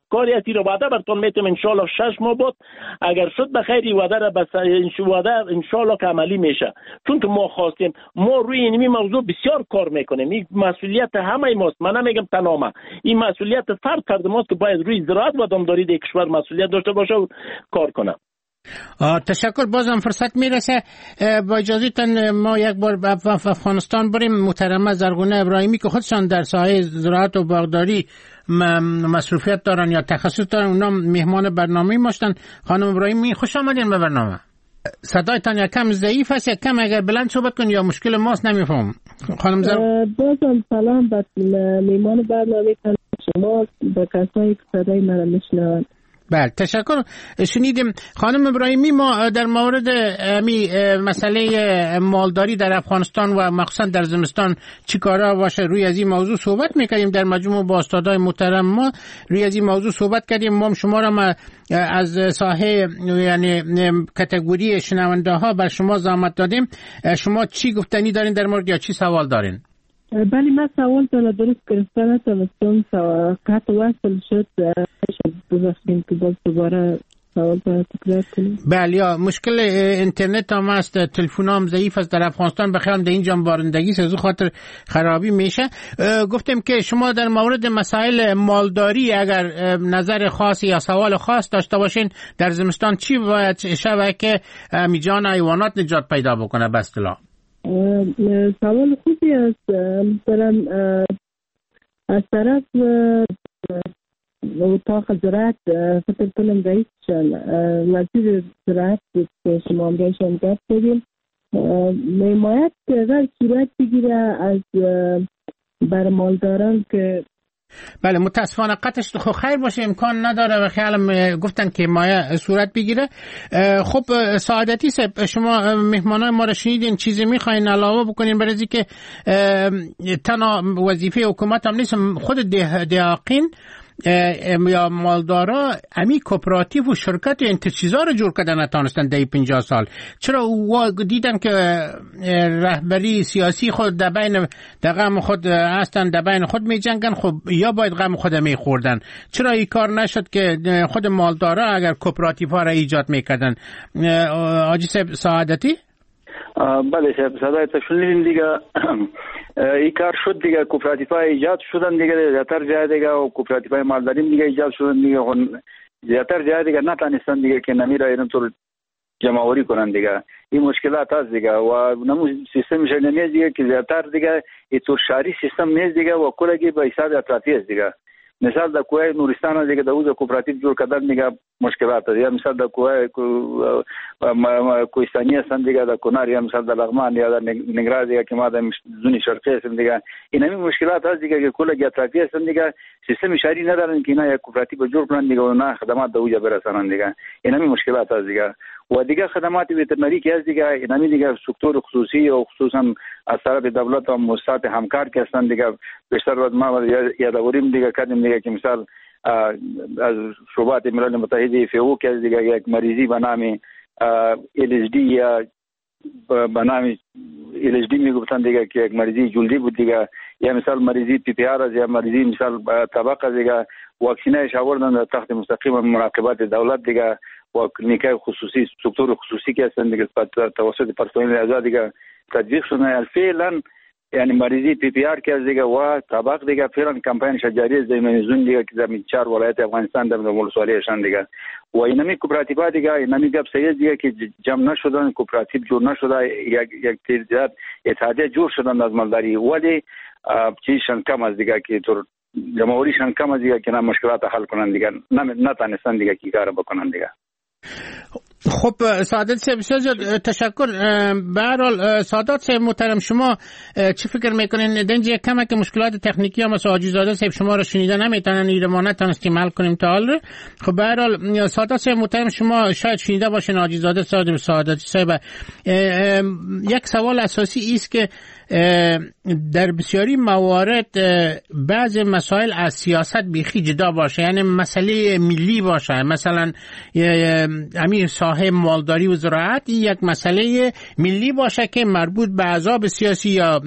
کاری اتی رو وعده براتون میتم ان شاء الله 6 ماه بعد اگر شد بخیر وعده را بس ان شاء الله که عملی میشه. چون که ما خواستیم، ما روی این موضوع بسیار کار میکنیم. این مسئولیت همه ماست. من نمیگم تنها ما، این مسئولیت فرد ماست که باید روی زراعت و دامداری در کشور مسئولیت داشته باشه و کار کنه. تشکر. بازم فرصت میرسه. با اجازهتون ما یک بار به افغانستان بریم. محترمه زرغونه ابراهیمی که خودشان در ساحه زراعت و باغداری مصروفیت دارن یا تخصص دارن، اونا مهمان برنامه ما هستن. خانم ابراهیمی خوش آمدین به برنامه. صدایتان یکم ضعیف است، یکم اگر بلند صحبت کن یا مشکل ماست نمیفهم. خانم بازم سلام به مهمان برنامه شما، به کسایی که صدای من میشنوند. بله تشکر. شنیدیم خانم ابراهیمی، ما در مورد مسئله مالداری در افغانستان و مخصوصا در زمستان چی کارا باشه روی از این موضوع صحبت میکردیم در مجموع با استادای محترم. ما روی از این موضوع صحبت کردیم. ما شما را از ساحه یعنی کاتگوری شنونده ها بر شما زحمت دادیم. شما چی گفتنی دارین در مورد یا چی سوال دارین؟ بله من سوال دارم، درست گرفتن نتونستم قطع وصل شد. ببخشید که باز دوباره سوال تکرار کنیم. بله یا مشکل اینترنت هم است، تلفن هم ضعیف است در افغانستان، بخیرم در اینجا بارندگی سازو خاطر خرابی میشه. گفتیم که شما در مورد مسائل مالداری اگر نظر خاصی یا سوال خاص داشته باشین در زمستان چی باید شوه که میجان حیوانات نجات پیدا بکنه به اصطلاح؟ سوال خوبی است. دارم از طرف اتاق زراعت فکر کنم رئیسشان وزیر زراعت که شما هم بهشان گفت بدیم میماید که اگر صورت بگیره از برمالداران که بله متاسفانه قطعش خب خیر باشه امکان نداره و خیالم گفتن که مایه صورت بگیره. خب سعادتی صاحب شما مهمانای ما رو شنیدین، چیزی میخواین علاوه بکنین برای که تنها وظیفه حکومت هم نیست، خود دهاقین یا مالدارا امی کوپراتیو و شرکت این چیزا رو جور کردن نتانستن در 50 سال. چرا دیدن که رهبری سیاسی خود در بین غم خود هستن، در بین خود می جنگن، خب یا باید غم خود می خوردن. چرا این کار نشد که خود مالدارا اگر کوپراتیو ها را ایجاد میکردن؟ آجی صاحب سعادتی؟ بله صاحب صدایت شنیدیم دیگه. این کار شد دیگه، کوپراتیوهای ایجاد شدن دیگه، زیادتر جای دیگه و کوپراتیوهای مالداری دیگه ایجاد شدن دیگه، زیادتر جای دیگه نتانستن دیگه که نمی را اینطور جمع‌آوری کنن دیگه. این مشکلات هست دیگه و نمو سیستم شنیدنی دیگه که زیادتر دیگه اینطور شهری سیستم نیست دیگه و کلگی به حساب اطرافی است دیگه. مثال در کوه نورستان دیگه دوز کوپراتیو جور کردن دیگه مشکلات است. یا مثال در کوه کوهستانی هستن دیگه، در کنار، یا مثال در لغمان یا در نگران دیگه که ما در زون شرقی هستیم دیگه. این همین مشکلات هست دیگه که کل اطرافی هستن دیگه، سیستم شهری ندارن که اینا یک کوپراتیو جور کنن دیگه و نه خدمات در اوجا برسانن دیگه. این همین مشکلات هست دیگه. و دیگه خدمات وترنری که هست دیگه، این همین دیگه سکتور خصوصی و خصوصا از طرف دولت و مؤسسات همکار که هستن دیگه بیشتر از ما یادآوریم دیگه کردیم دیگه که مثال از شعبات ملل متحد فیو که دیگه یک مریضی به نام LSD یا به نام LSD میگفتن دیگه که یک مریضی جلدی بود دیگه، یا مثال مریضی PPR یا مریضی مثال طبقه دیگه واکسینش آوردن در تحت مستقیم مراقبت دولت دیگه و کلینیکای خصوصی سکتور خصوصی که هستن دیگه توسط پرسنل آزاد دیگه تطبیق شدن. فعلا یعنی مریضی PPR که دیگه و طبق دیگه فعلا کمپاین شجاری زمینزون دیگه که در 4 ولایت افغانستان در ولسوالیشان دیگه و اینمی کوپراتیو دیگه اینمی گپ سید دیگه که جمع نشدن، کوپراتیو جور نشده، یک تعداد اتحادیه جور شدن از مالداری ولی چیزشان کم از دیگه که طور جمهوریشان کم از دیگه که نه مشکلات حل کنن دیگه، نتانستن دیگه کی کار بکنن دیگه. خب سعادت صاحب بسیار تشکر. به هر حال سعادت صاحب محترم شما چی فکر میکنین دنج یک کمک مشکلات تکنیکی هم مثل حاجی زاده صاحب شما رو شنیدن نمیتونن ایرمانه تونستیم حل کنیم تا حال. خب به هر حال سعادت صاحب محترم شما شاید شنیده باشین حاجی زاده سعادت صاحب یک سوال اساسی است که در بسیاری موارد بعض مسائل از سیاست بیخی جدا باشه، یعنی مسئله ملی باشه، مثلا همین ساحه ساحه مالداری و زراعت یک مسئله ملی باشه که مربوط به احزاب سیاسی یا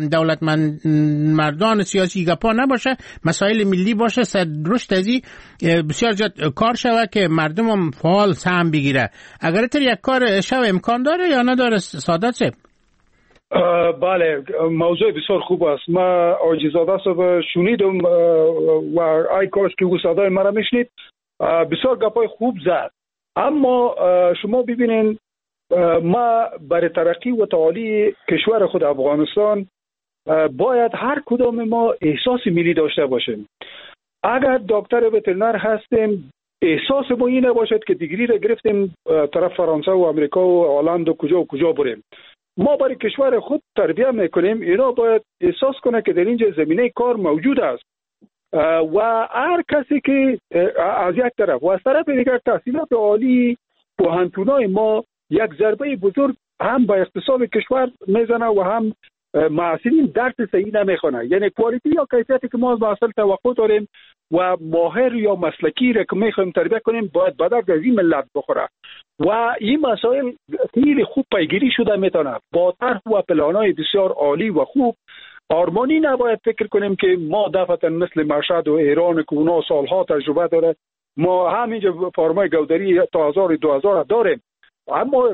مردان سیاسی گپا نباشه، مسائل ملی باشه، رشد ازی بسیار زیاد کار شوه که مردم هم فعال سهم بگیره. اگر تر یک کار شو امکان داره یا نداره سعادت صاحب؟ بله، موضوع بسیار خوب است. ما آجیزاده صاحب شنیدم و ای کاش که او صدای مرا میشنید. بسیار گپای خوب زد، اما شما ببینین ما برای ترقی و تعالی کشور خود افغانستان باید هر کدام ما احساس ملی داشته باشیم. اگر دکتر وترنر هستیم، احساس ما این نباشد که دیگری را گرفتیم طرف فرانسه و امریکا و هلند و کجا بریم. ما برای کشور خود تربیت میکنیم، اینا باید احساس کنه که در اینجا زمینه کار موجود است و هر کسی که از یک طرف و از طرف دیگر تحصیلات عالی پوهنتونای ما یک ضربه بزرگ هم به اقتصاد کشور میزنه و هم معاصرین درس صحیح نمیخونه. یعنی کوالیتی یا کیفیتی که ما از محصل توقع داریم و ماهر یا مسلکی را که میخوایم تربیت کنیم باید به درد از این ملت بخوره و این مسائل خیلی خوب پیگیری شده میتونه با طرح و پلانای بسیار عالی و خوب. آرمانی نباید فکر کنیم که ما دفعتا مثل مشهد و ایران که اونا سالها تجربه داره، ما همینجا فارمای گودری تا 2000 داریم. اما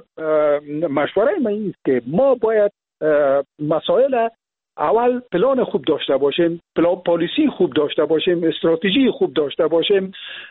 مشوره من این است که ما باید مسائل اول پلان خوب داشته باشیم، پلان پالیسی خوب داشته باشیم، استراتژی خوب داشته باشیم،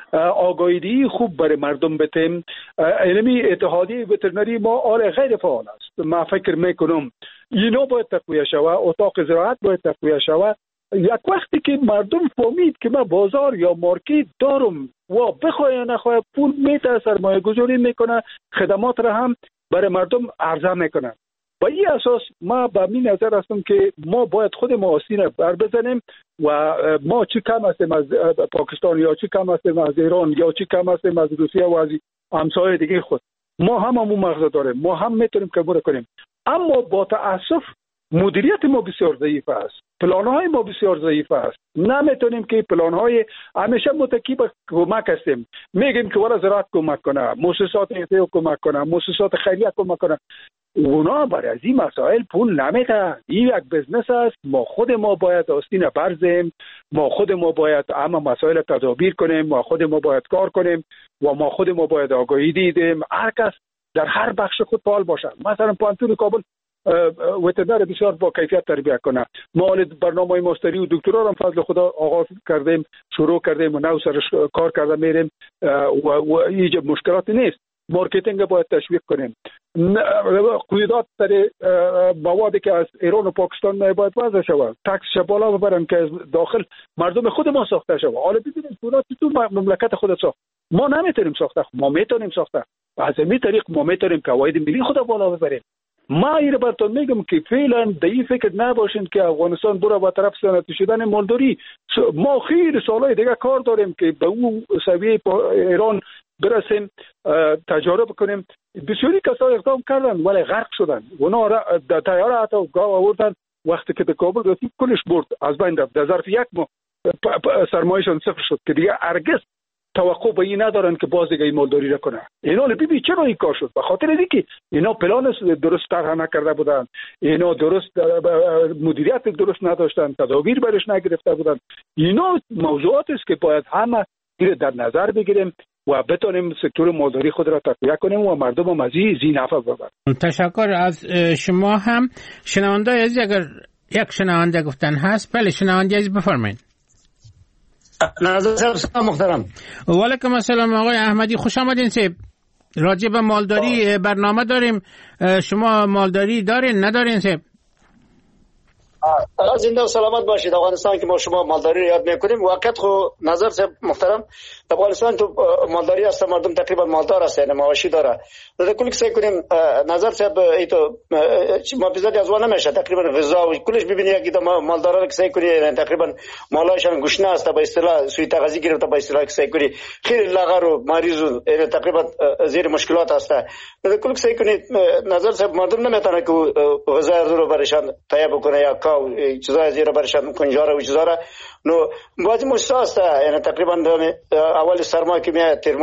آگاهی خوب برای مردم بدیم. علمی اتحادیه وترنری ما آل غیر فعال است. ما فکر میکنم اینا باید تقویه شود، اتاق زراعت باید تقویه شود. یک وقتی که مردم فهمید که من بازار یا مارکت دارم و بخواه یا نخواه پول میته، سرمایه گذاری میکنه، خدمات را هم برای مردم عرضه میکنه. با این اساس ما به این نظر هستم که ما باید خود ما آستین بر بزنیم و ما چی کم هستیم از پاکستان یا چی کم هستیم از ایران یا چی کم هستیم از روسیه و از همسایه دیگه خود. ما هممون مغز داریم، ما هم میتونیم کار کنیم، اما با تأسف مدیریت ما بسیار ضعیف است، پلان‌های ما بسیار ضعیف است. نمیتونیم که پلان‌های همیشه متکی به کمک هستیم، میگیم که ولا زراعت کمک کنه، مؤسسات اعتیاد کمک کنه، مؤسسات خیریه کمک کنه. اونا برای از این مسائل پول نمیده. این یک بزنس است. ما خود ما باید آستین برزیم، ما خود ما باید اما مسائل تدابیر کنیم، ما خود ما باید کار کنیم و ما خود ما باید آگاهی دیدیم. هر کس در هر بخش خود فعال باشه. مثلا پوهنتون کابل وترنر بسیار با کیفیت تربیت کنه. ما برنامه ماستری و دکترا هم فضل خدا آغاز کردیم، شروع کردیم و نو سرش کار کرده میریم و ایجاب مشکلاتی نیست. مارکتینگ باید تشویق کنیم. قیودات در موادی که از ایران و پاکستان باید وضع شود، تکسش بالا ببرن که از داخل مردم خود ما ساخته شود. حالا ببینید قیودات تو مملکت خود ساخت. ما نمیتونیم ساخته، ما میتونیم ساخته. از این طریق ما میتونیم قواعد ملی خود بالا ببریم. ما اینو براتون میگم که فعلا در این فکر نباشین که افغانستان برو با طرف صنعتی شدن مالداری. ما خیلی سالهای دیگه کار داریم که به اون سویه ایران برسیم، تجارب کنیم. بسیاری کسان اقدام کردن ولی غرق شدن. اونا در طیاره حتی گاو آوردن، وقتی که به کابل رسید کلش برد، از بین رفت. در ظرف یک ماه سرمایه‌شان صفر شد که دیگه هرگز توقع به این ندارن که باز دیگه مالداری را کنه. اینا ببین چرا این کار شد؟ به خاطر اینکه اینا پلان درست طرح نکرده بودن، اینا درست مدیریت درست نداشتن، تدابیر برش نگرفته بودن. اینا موضوعات است که باید همه در نظر بگیریم و بتونیم سکتور مالداری خود را تقویت کنیم و مردم هم از این نفع ببرن. تشکر از شما. هم شنونده عزیز اگر یک شنونده گفتن هست، بله شنونده عزیز بفرمایید. نظر صاحب محترم. و علیکم السلام آقای احمدی، خوش آمدین. صاحب راجع به مالداری برنامه داریم. شما مالداری دارین ندارین صاحب؟ زنده و سلامت باشید. افغانستان که ما شما مالداری رو یاد میکنیم، واقعیت خو نظر صاحب محترم افغانستان تو مالداری است، مردم تقریبا مالدار است، یعنی مواشی داره. در کلی سعی کنیم نظر صاحب ای تو ما بیزاری از وانه میشه تقریبا غذا و کلش ببینید که مالدارا که سعی کنی تقریبا مالایشان گوشنه است، به اصطلاح سوی تغذیه گرفته، به اصطلاح سعی کنی خیلی لاغر و مریض و تقریبا زیر مشکلات است. در کلی سعی کنید نظر صاحب مردم نمیتونه که غذا رو برشان تهیه بکنه یا کاو چیزای زیر برشان کنجاره و چیزا نو بعضی مؤسسات است، یعنی تقریبا اول سرمایه که میاد ترما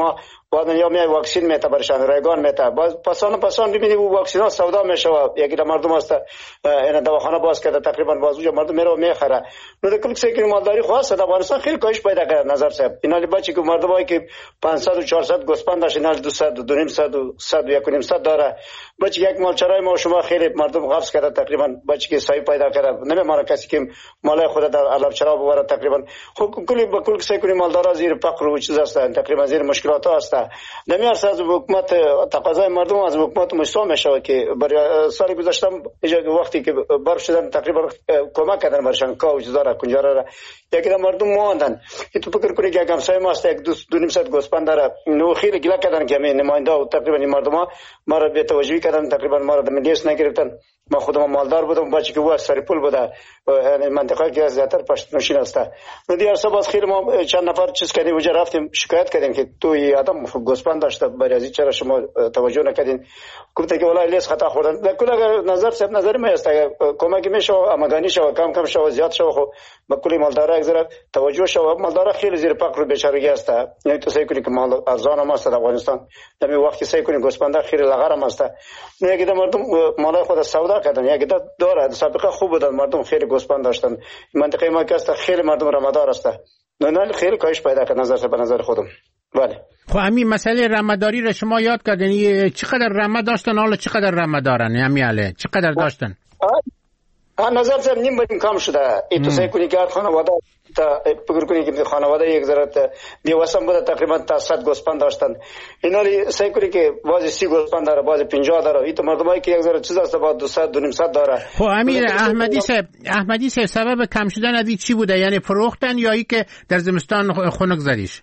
بعد یا می واکسین میته برشان رایگان میته باز پسان ببینید او واکسینا سودا میشه یکی در مردم است این دواخانه باز کرده تقریبا باز اونجا مردم میره و میخره نو کل کسی که مالداری خواست در افغانستان خیلی کاهش پیدا کرد نظر صاحب اینا بچی که مردمایی که 500 و 400 گوسفند داشت اینا 200 و 200 و 100 و 1.5 داره بچی یک مالچرای ما شما خیلی مردم قفس کرده تقریبا بچی که صاحب پیدا کرده نمیمونه کسی که مال خود در علب چرا ببره تقریبا خب کل کسی که مالدارا زیر فقر و چیز هستن تقریبا زیر مشکلات هست نمیارسه از حکومت تقاضای مردم از حکومت مستوى میشه که برای سال گذشته وقتی که برف شدن تقریبا کمک کردن برشان کاو چیزا کنجارا را یکی در مردم ماندن که تو فکر کنی که همسایه ما است یک 200 گوسفند داره نو خیلی گله کردن که همین نماینده و تقریبا مردم ما را به توجهی کردن تقریبا ما را ملیس نگرفتن ما خودم مالدار بودم بچه که او سرپول بوده یعنی منطقه که زیاتر پشت نشین است نو دیار سباز خیلی ما چند نفر چیز کردیم اونجا رفتیم شکایت کردیم که تو این آدم گوسفند داشته برای چرا شما توجه نکردین گفت که والله لیس خطا خوردن کل اگر نظر صاحب نظر ما است کمک میشه امگانی شو کم شو زیاد شو خو بکلی مالدار یک ذره توجه شو مالدار خیلی زیر فقر و بیچارگی است یعنی تو سعی کنی که مال ارزان هم است در افغانستان در وقتی سعی کنی گوسفند خیلی لغر هم است نه که مردم مال خود سودا کردن یک داره سابقه خوب بود مردم خیلی گوسفند داشتن منطقه ما که است خیلی مردم رمدار است نه خیلی کاهش پیدا کرد نظر به نظر خودم بله خب همین مسئله رمداری رو شما یاد کردین چقدر رمه داشتن حالا چقدر رمه دارن همین چقدر داشتن نظر صاحب نیم بریم کم شده ای تو سعی کنی که خانواده تا فکر کنی که خانواده یک ذره بیوسم بوده تقریبا تا 100 گوسفند داشتن اینا سعی کنی که بعضی 30 گوسفند داره بعضی 50 داره این تو مردمایی که یک ذره چیز است بعد 200 200 داره خب امیر احمدی صاحب سبب کم شدن از چی بوده یعنی فروختن یا ای که در زمستان خنک زدیش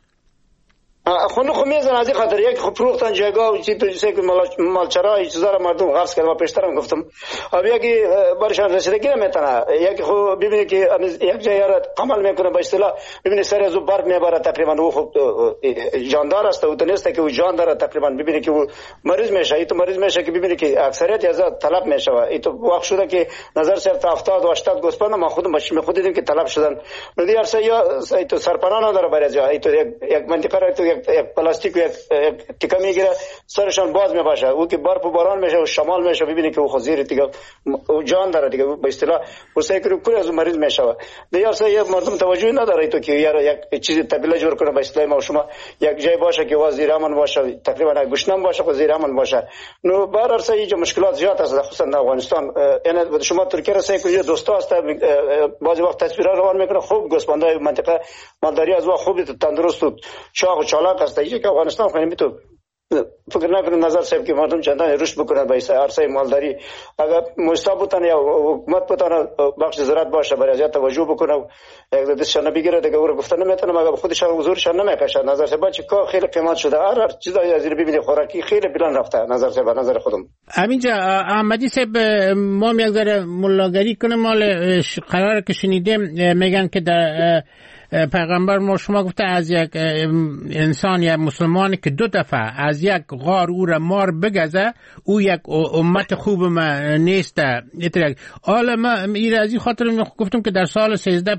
خونو میزن از این خاطر یک فروختن جایگاه و چی تو جسه که مالچرا چیزا را مردم غصب کرد و پیشترم گفتم اب یکی برشان رسیدگی نمیتونه یک خو ببینی که یک جای را عمل میکنه به اصطلاح ببینی سر از برق میبره تقریبا او خب جاندار است و تو نیست که او جان داره تقریبا ببینی که او مریض میشه ای تو مریض میشه که ببینی که اکثریت از طلب میشه ای تو وقت شده که نظر صرف 70 و 80 گوسفند ما خودم خود دیدیم که طلب شدن دیار سه یا ای تو سرپناه نداره برای جا ای تو یک منطقه را تو یک پلاستیک و یک تیکه میگیره سرشان باز میباشه او که برف و باران میشه و شمال میشه ببینی که او خزیر دیگه او جان داره دیگه به اصطلاح او سعی کنه کلی از مریض میشه دیگه سه یک مردم توجه نداره تو که یک چیزی تبدیل جور کنه به اصطلاح ما شما یک جای باشه که وزیر امن باشه تقریبا گشنم باشه وزیر امن باشه نو بار سه اینجا مشکلات زیاد است خصوصا در افغانستان یعنی شما ترکیه را سعی کنید دوستا است بعضی وقت تصویرها روان میکنه خوب گوسفندای منطقه مالداری از وا خوب تندرست و چاق و چالاک است اینجا که افغانستان خیلی تو فکر نکنم نظر صاحب که مردم چندان رشد بکنن به عرصه مالداری اگر مستاب بودن یا حکومت بودن بخش زراعت باشه برای زیاد توجه بکنه یک دستشان بگیره دیگه او رو گفتن نمیتونه مگر خودشان حضورشان نمیکشه نظر صاحب بچه کا خیلی قیمت شده هر چیزایی از ببینید خوراکی خیلی بلند رفته نظر صاحب نظر خودم همینجا احمدی صاحب ما یک ذره ملاگری کنیم مال قرار که شنیدیم میگن که در پیغمبر ما شما گفته از یک انسان یا مسلمانی که 2 دفعه از یک غار او را مار بگزه او یک امت خوب ما نیست حالا ما از این خاطر گفتم که در سال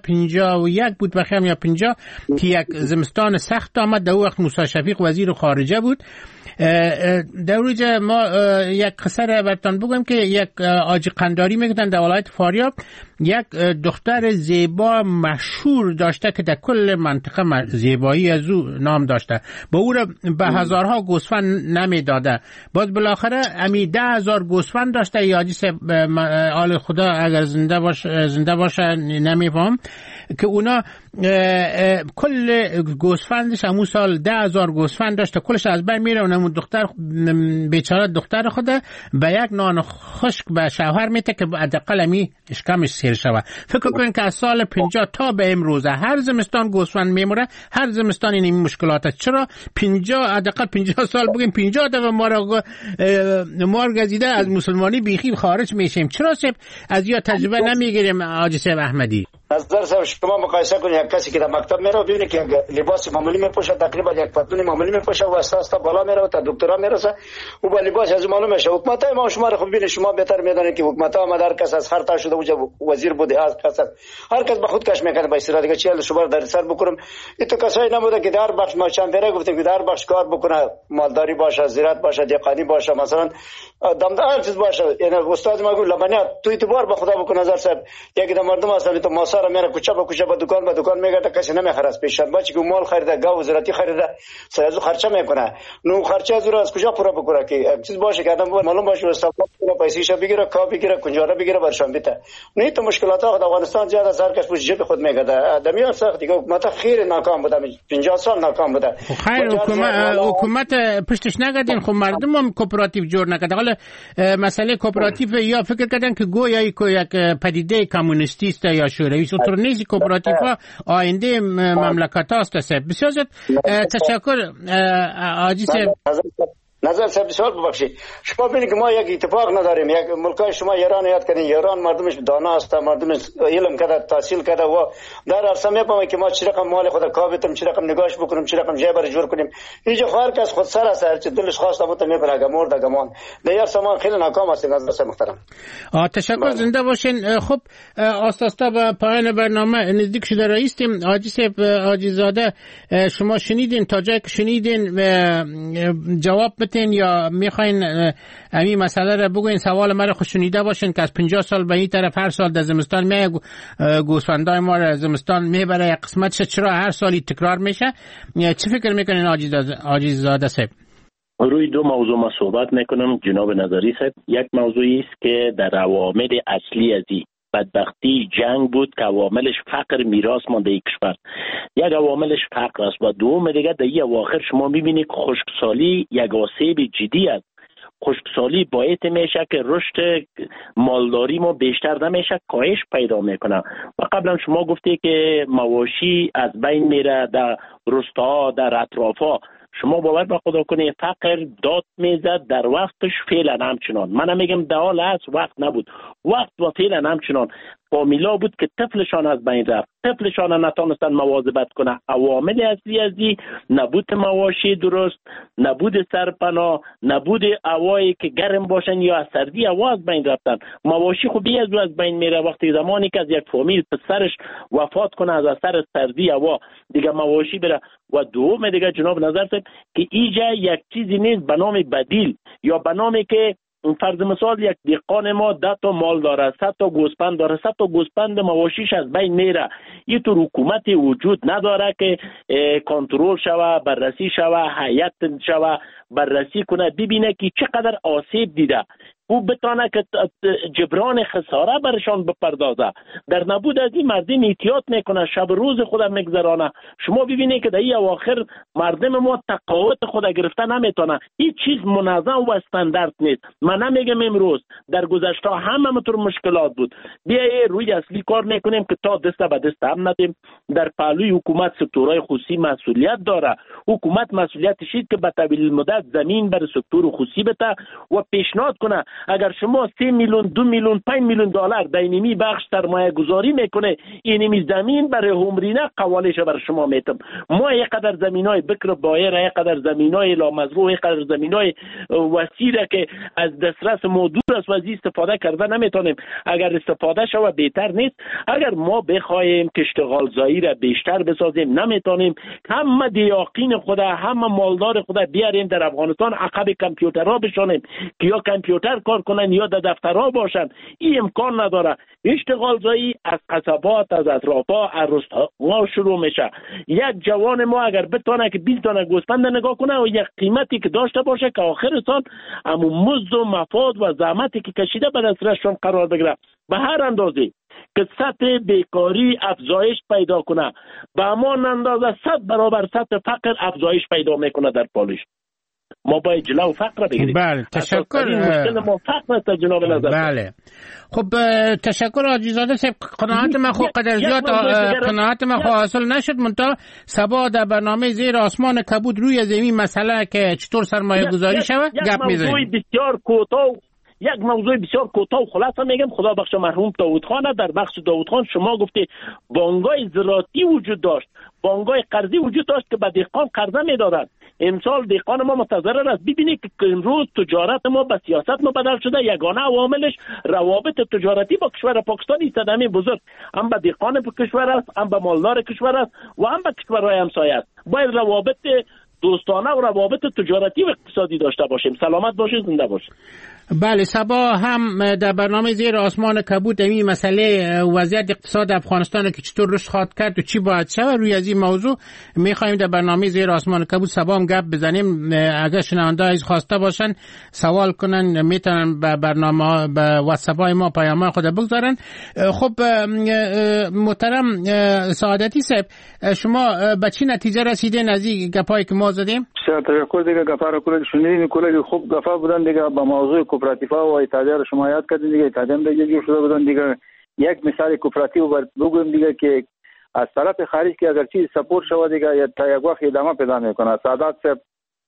1351 بود بخیم یا 50 که یک زمستان سخت آمد در وقت موسی شفیق وزیر خارجه بود در روزه ما یک قصه را براتون بگم که یک آجی قنداری میگفتن در ولایت فاریاب یک دختر زیبا مشهور داشته که در کل منطقه زیبایی از او نام داشته با او را به هزارها گوسفند نمیداده باز بالاخره امی 10,000 گوسفند داشته یادی آل خدا اگر زنده باشه نمیفهم که اونا کل گوسفندش همون سال 10,000 گوسفند داشته کلش از بین میره اونم دختر بیچاره دختر خود به یک نان خشک به شوهر میته که حداقل امی اشکمش سیر شود فکر کنین که از سال 50 تا به امروز هر زمستان گوسفند میموره هر زمستان این مشکلات است چرا 50 حداقل 50 سال بگیم 50 دفعه مار گزیده از مسلمانی بیخی خارج میشیم چرا از یا تجربه نمیگیریم حاجی صاحب احمدی نظر صاحب شما مقایسه کنید یک کسی که در مکتب میره ببینید که لباس معمولی میپوشه، تقریبا یک پتلون معمولی میپوشه و اساس بالا میره تا دکترا میرسه و با لباس از معلوم میشه. حکومت ما شما رو خوب ببینید، شما بهتر میدونید که حکومت ها هر کس از هر تا شده وزیر بوده، هر کس به خود کش میکنه. با استرا دیگه چیل شما در سر بکنم این تو کسایی نبوده که در بخش ما چند بره گفتیم که در بخش کار بکنه، مالداری باشه، زراعت باشه، دهقانی باشه، مثلا دمدار چیز باشه. یعنی استاد ما گفت لبنیات تو اعتبار به خدا بکن نظر صاحب، یک دم مردم اصلا تو ماسا میره کوچه به کوچه به دکان میگه کسی نمیخره، پیش بچه که مال خریده، گاو زراعتی خریده، سرازو خرچه میکنه، نو خرچه از از کجا پورا بکنه که چیز باشه که آدم معلوم باشه استفاده کنه، پیسه‌ش بگیره، کا بگیره، کنجاره بگیره، برشان بده. نه تو مشکلات ها در افغانستان زیاد از هر کس پوچ جیب خود میگه. آدمیان سخت دیگه حکومت خیر ناکام بوده، 50 سال ناکام بوده. خیر حکومت پشتش نگردین، خب مردم هم کوپراتیو جور نکرد. حالا مسئله کوپراتیو یا فکر کردن که گویا یک پدیده کمونیستی است یا شوروی است. تو نیز کوپراتیو ها آینده مملکت است. بسیار تشکر حاجی صاحب. نظر صاحب سوال ببخشید، شما ببینید که ما یک اتفاق نداریم. یک ملکای شما ایران یاد کنید، ایران مردمش دانا است، مردمش علم کرده، تحصیل کرده و در عرصه میفهمه که ما چه رقم مال خود کاویتم، چه رقم نگاش بکنیم، چه رقم جای بر جور کنیم. اینجا هر کس خود سر است، هر چه دلش خواست بود میکنه، اگه مرد اگه مان در سامان خیلی ناکام است. نظر صاحب محترم تشکر، زنده باشین. خب آستاستا به پایان برنامه نزدیک شده رئیسیم. حاجی صاحب حاجی زاده، شما شنیدین، تا جایی که شنیدین جواب بتین یا میخواین همین مسئله رو بگوین؟ سوال مرا خوشنیده باشین که از 50 سال به این طرف هر سال در زمستان میای گوسفندای ما رو زمستان میبره، قسمتش چرا هر سالی تکرار میشه؟ چی فکر میکنین حاجی زاده صاحب؟ روی دو موضوع ما صحبت میکنم جناب نظری صاحب. یک موضوعی است که در عوامل اصلی از این بدبختی جنگ بود که عواملش فقر میراث مانده ای کشور، یک عواملش فقر است و دوم دیگه در این اواخر شما میبینید خشکسالی یک آسیب جدی است. خشکسالی باعث میشه که رشد مالداری ما بیشتر نمیشه، کاهش پیدا میکنه. و قبلا شما گفتی که مواشی از بین میره در روستاها، در اطرافها. شما باور به خدا کنید فقر داد میزد در وقتش، فعلا همچنان. من میگم در حال هست وقت نبود، وقت و فعلا همچنان. فامیلا بود که طفلشان از بین رفت، طفلشان نتونستن مواظبت کنه. عوامل اصلی ازی نبود مواشی درست، نبود سرپناه، نبود هوایی که گرم باشن یا از سردی هوا از بین رفتن. مواشی خب از بین میره وقتی زمانی که از یک فامیل پسرش وفات کنه از اثر سردی هوا، دیگه مواشی بره. و دوم دیگه جناب نظر صاحب که اینجا یک چیزی نیست به نام بدیل یا به نامی که فرض مثال یک دهقان ما 10 تا مال داره، 100 تا گوسفند داره، 100 تا گوسفند مواشیش از بین میره. این تو حکومت وجود نداره که کنترل شوه، بررسی شوه، هیئت شوه بررسی کنه ببینه که چقدر آسیب دیده، او بتانه که جبران خساره برشان بپردازه. در نبود از این مردم احتیاط میکنه، شب روز خود میگذرانه. شما ببینید که در این اواخر مردم ما تقاوت خود گرفته نمیتونه. هیچ چیز منظم و استاندارد نیست. من نمیگم امروز، در گذشته همه طور مشکلات بود. بیایید روی اصلی کار میکنیم که تا دست به دست هم ندیم. در پهلوی حکومت سکتورهای خصوصی مسئولیت داره. حکومت مسئولیتش است که به طویل مدت زمین بر سکتور خصوصی بده و پیشنهاد کنه. اگر شما 3 میلیون 2 میلیون 5 میلیون دلار در اینمی بخش سرمایه گذاری میکنه، اینمی زمین برای عمرینه قوالش بر شما میتم. ما یقدر زمینای بکر بایر، یقدر زمینای لامزرو، یقدر زمینای وسیله که از دسترس ما دور است و از استفاده کرده نمیتونیم. اگر استفاده شود بهتر نیست. اگر ما بخوایم که اشتغال زایی را بیشتر بسازیم نمیتونیم. همه دیاقین خود، همه مالدار خود بیاریم در افغانستان عقب کامپیوترها بشونیم که یا کامپیوتر کار کنن یا در دفترها باشن. این امکان نداره. اشتغال زایی از قصبات، از اطرافا، از روستاها شروع میشه. یک جوان ما اگر بتونه که 20 دانه گوسفند نگاه کنه و یک قیمتی که داشته باشه که آخر سال همون مزد و مفاد و زحمتی که کشیده به دسترشون قرار بگیره، به هر اندازه که سطح بیکاری افزایش پیدا کنه، به همان اندازه 100 برابر سطح فقر افزایش پیدا میکنه در پالش. ما باید جلو فقر بگیریم. بله تشکر. مشکل ما فقر است جناب نظر. بله خب تشکر حاجی زاده صاحب. قناعت من خود قدر زیاد قناعت من خود حاصل نشد. منتها سبا در برنامه زیر آسمان کبود روی زمین مسئله که چطور سرمایه گذاری شود گپ میزنیم. بسیار کوتاه یک موضوع بسیار کوتاه و خلاصه میگم. خدا بخش مرحوم داوود خان، در بخش داوود خان شما گفتی بانک‌های زراعتی وجود داشت، بانک‌های قرضی وجود داشت که به دهقان قرضه میدادند. امسال دهقان ما متضرر است. ببینید که امروز تجارت ما به سیاست بدل شده. یگانه عواملش روابط تجارتی با کشور پاکستان صدمه بزرگ هم به دهقان کشور است، هم به مالدار کشور است و هم به کشورهای همسایه است. باید روابط دوستانه و روابط تجارتی و اقتصادی داشته باشیم. سلامت باشید، زنده باشید. بله، صبا هم در برنامه زیر آسمان کبود این مسئله وضعیت اقتصاد افغانستان که چطور رشد خواهد کرد و چی باید شود، روی از این موضوع میخوایم در برنامه زیر آسمان کبود صبا هم گپ بزنیم. اگر شنونده های خواسته باشن سوال کنن میتونن به برنامه به واتساپ های ما پیام خود بگذارن. خب محترم سعادتی صاحب، شما به چی نتیجه رسیدین از این گپایی که ما زدیم؟ تشکر دیگه. گپا رو کلی شنیدین، کلی خوب گپا بودن دیگه. با موضوع کوپراتیفا و اتحادیه رو شما یاد کردین دیگه. اتحادیه هم دیگه جور شده بودن دیگه. یک مثال کوپراتیو بگویم دیگه که از طرف خارج که اگر چیز سپورت شود دیگه یا تا یک وقت ادامه پیدا میکنه. سعادت صاحب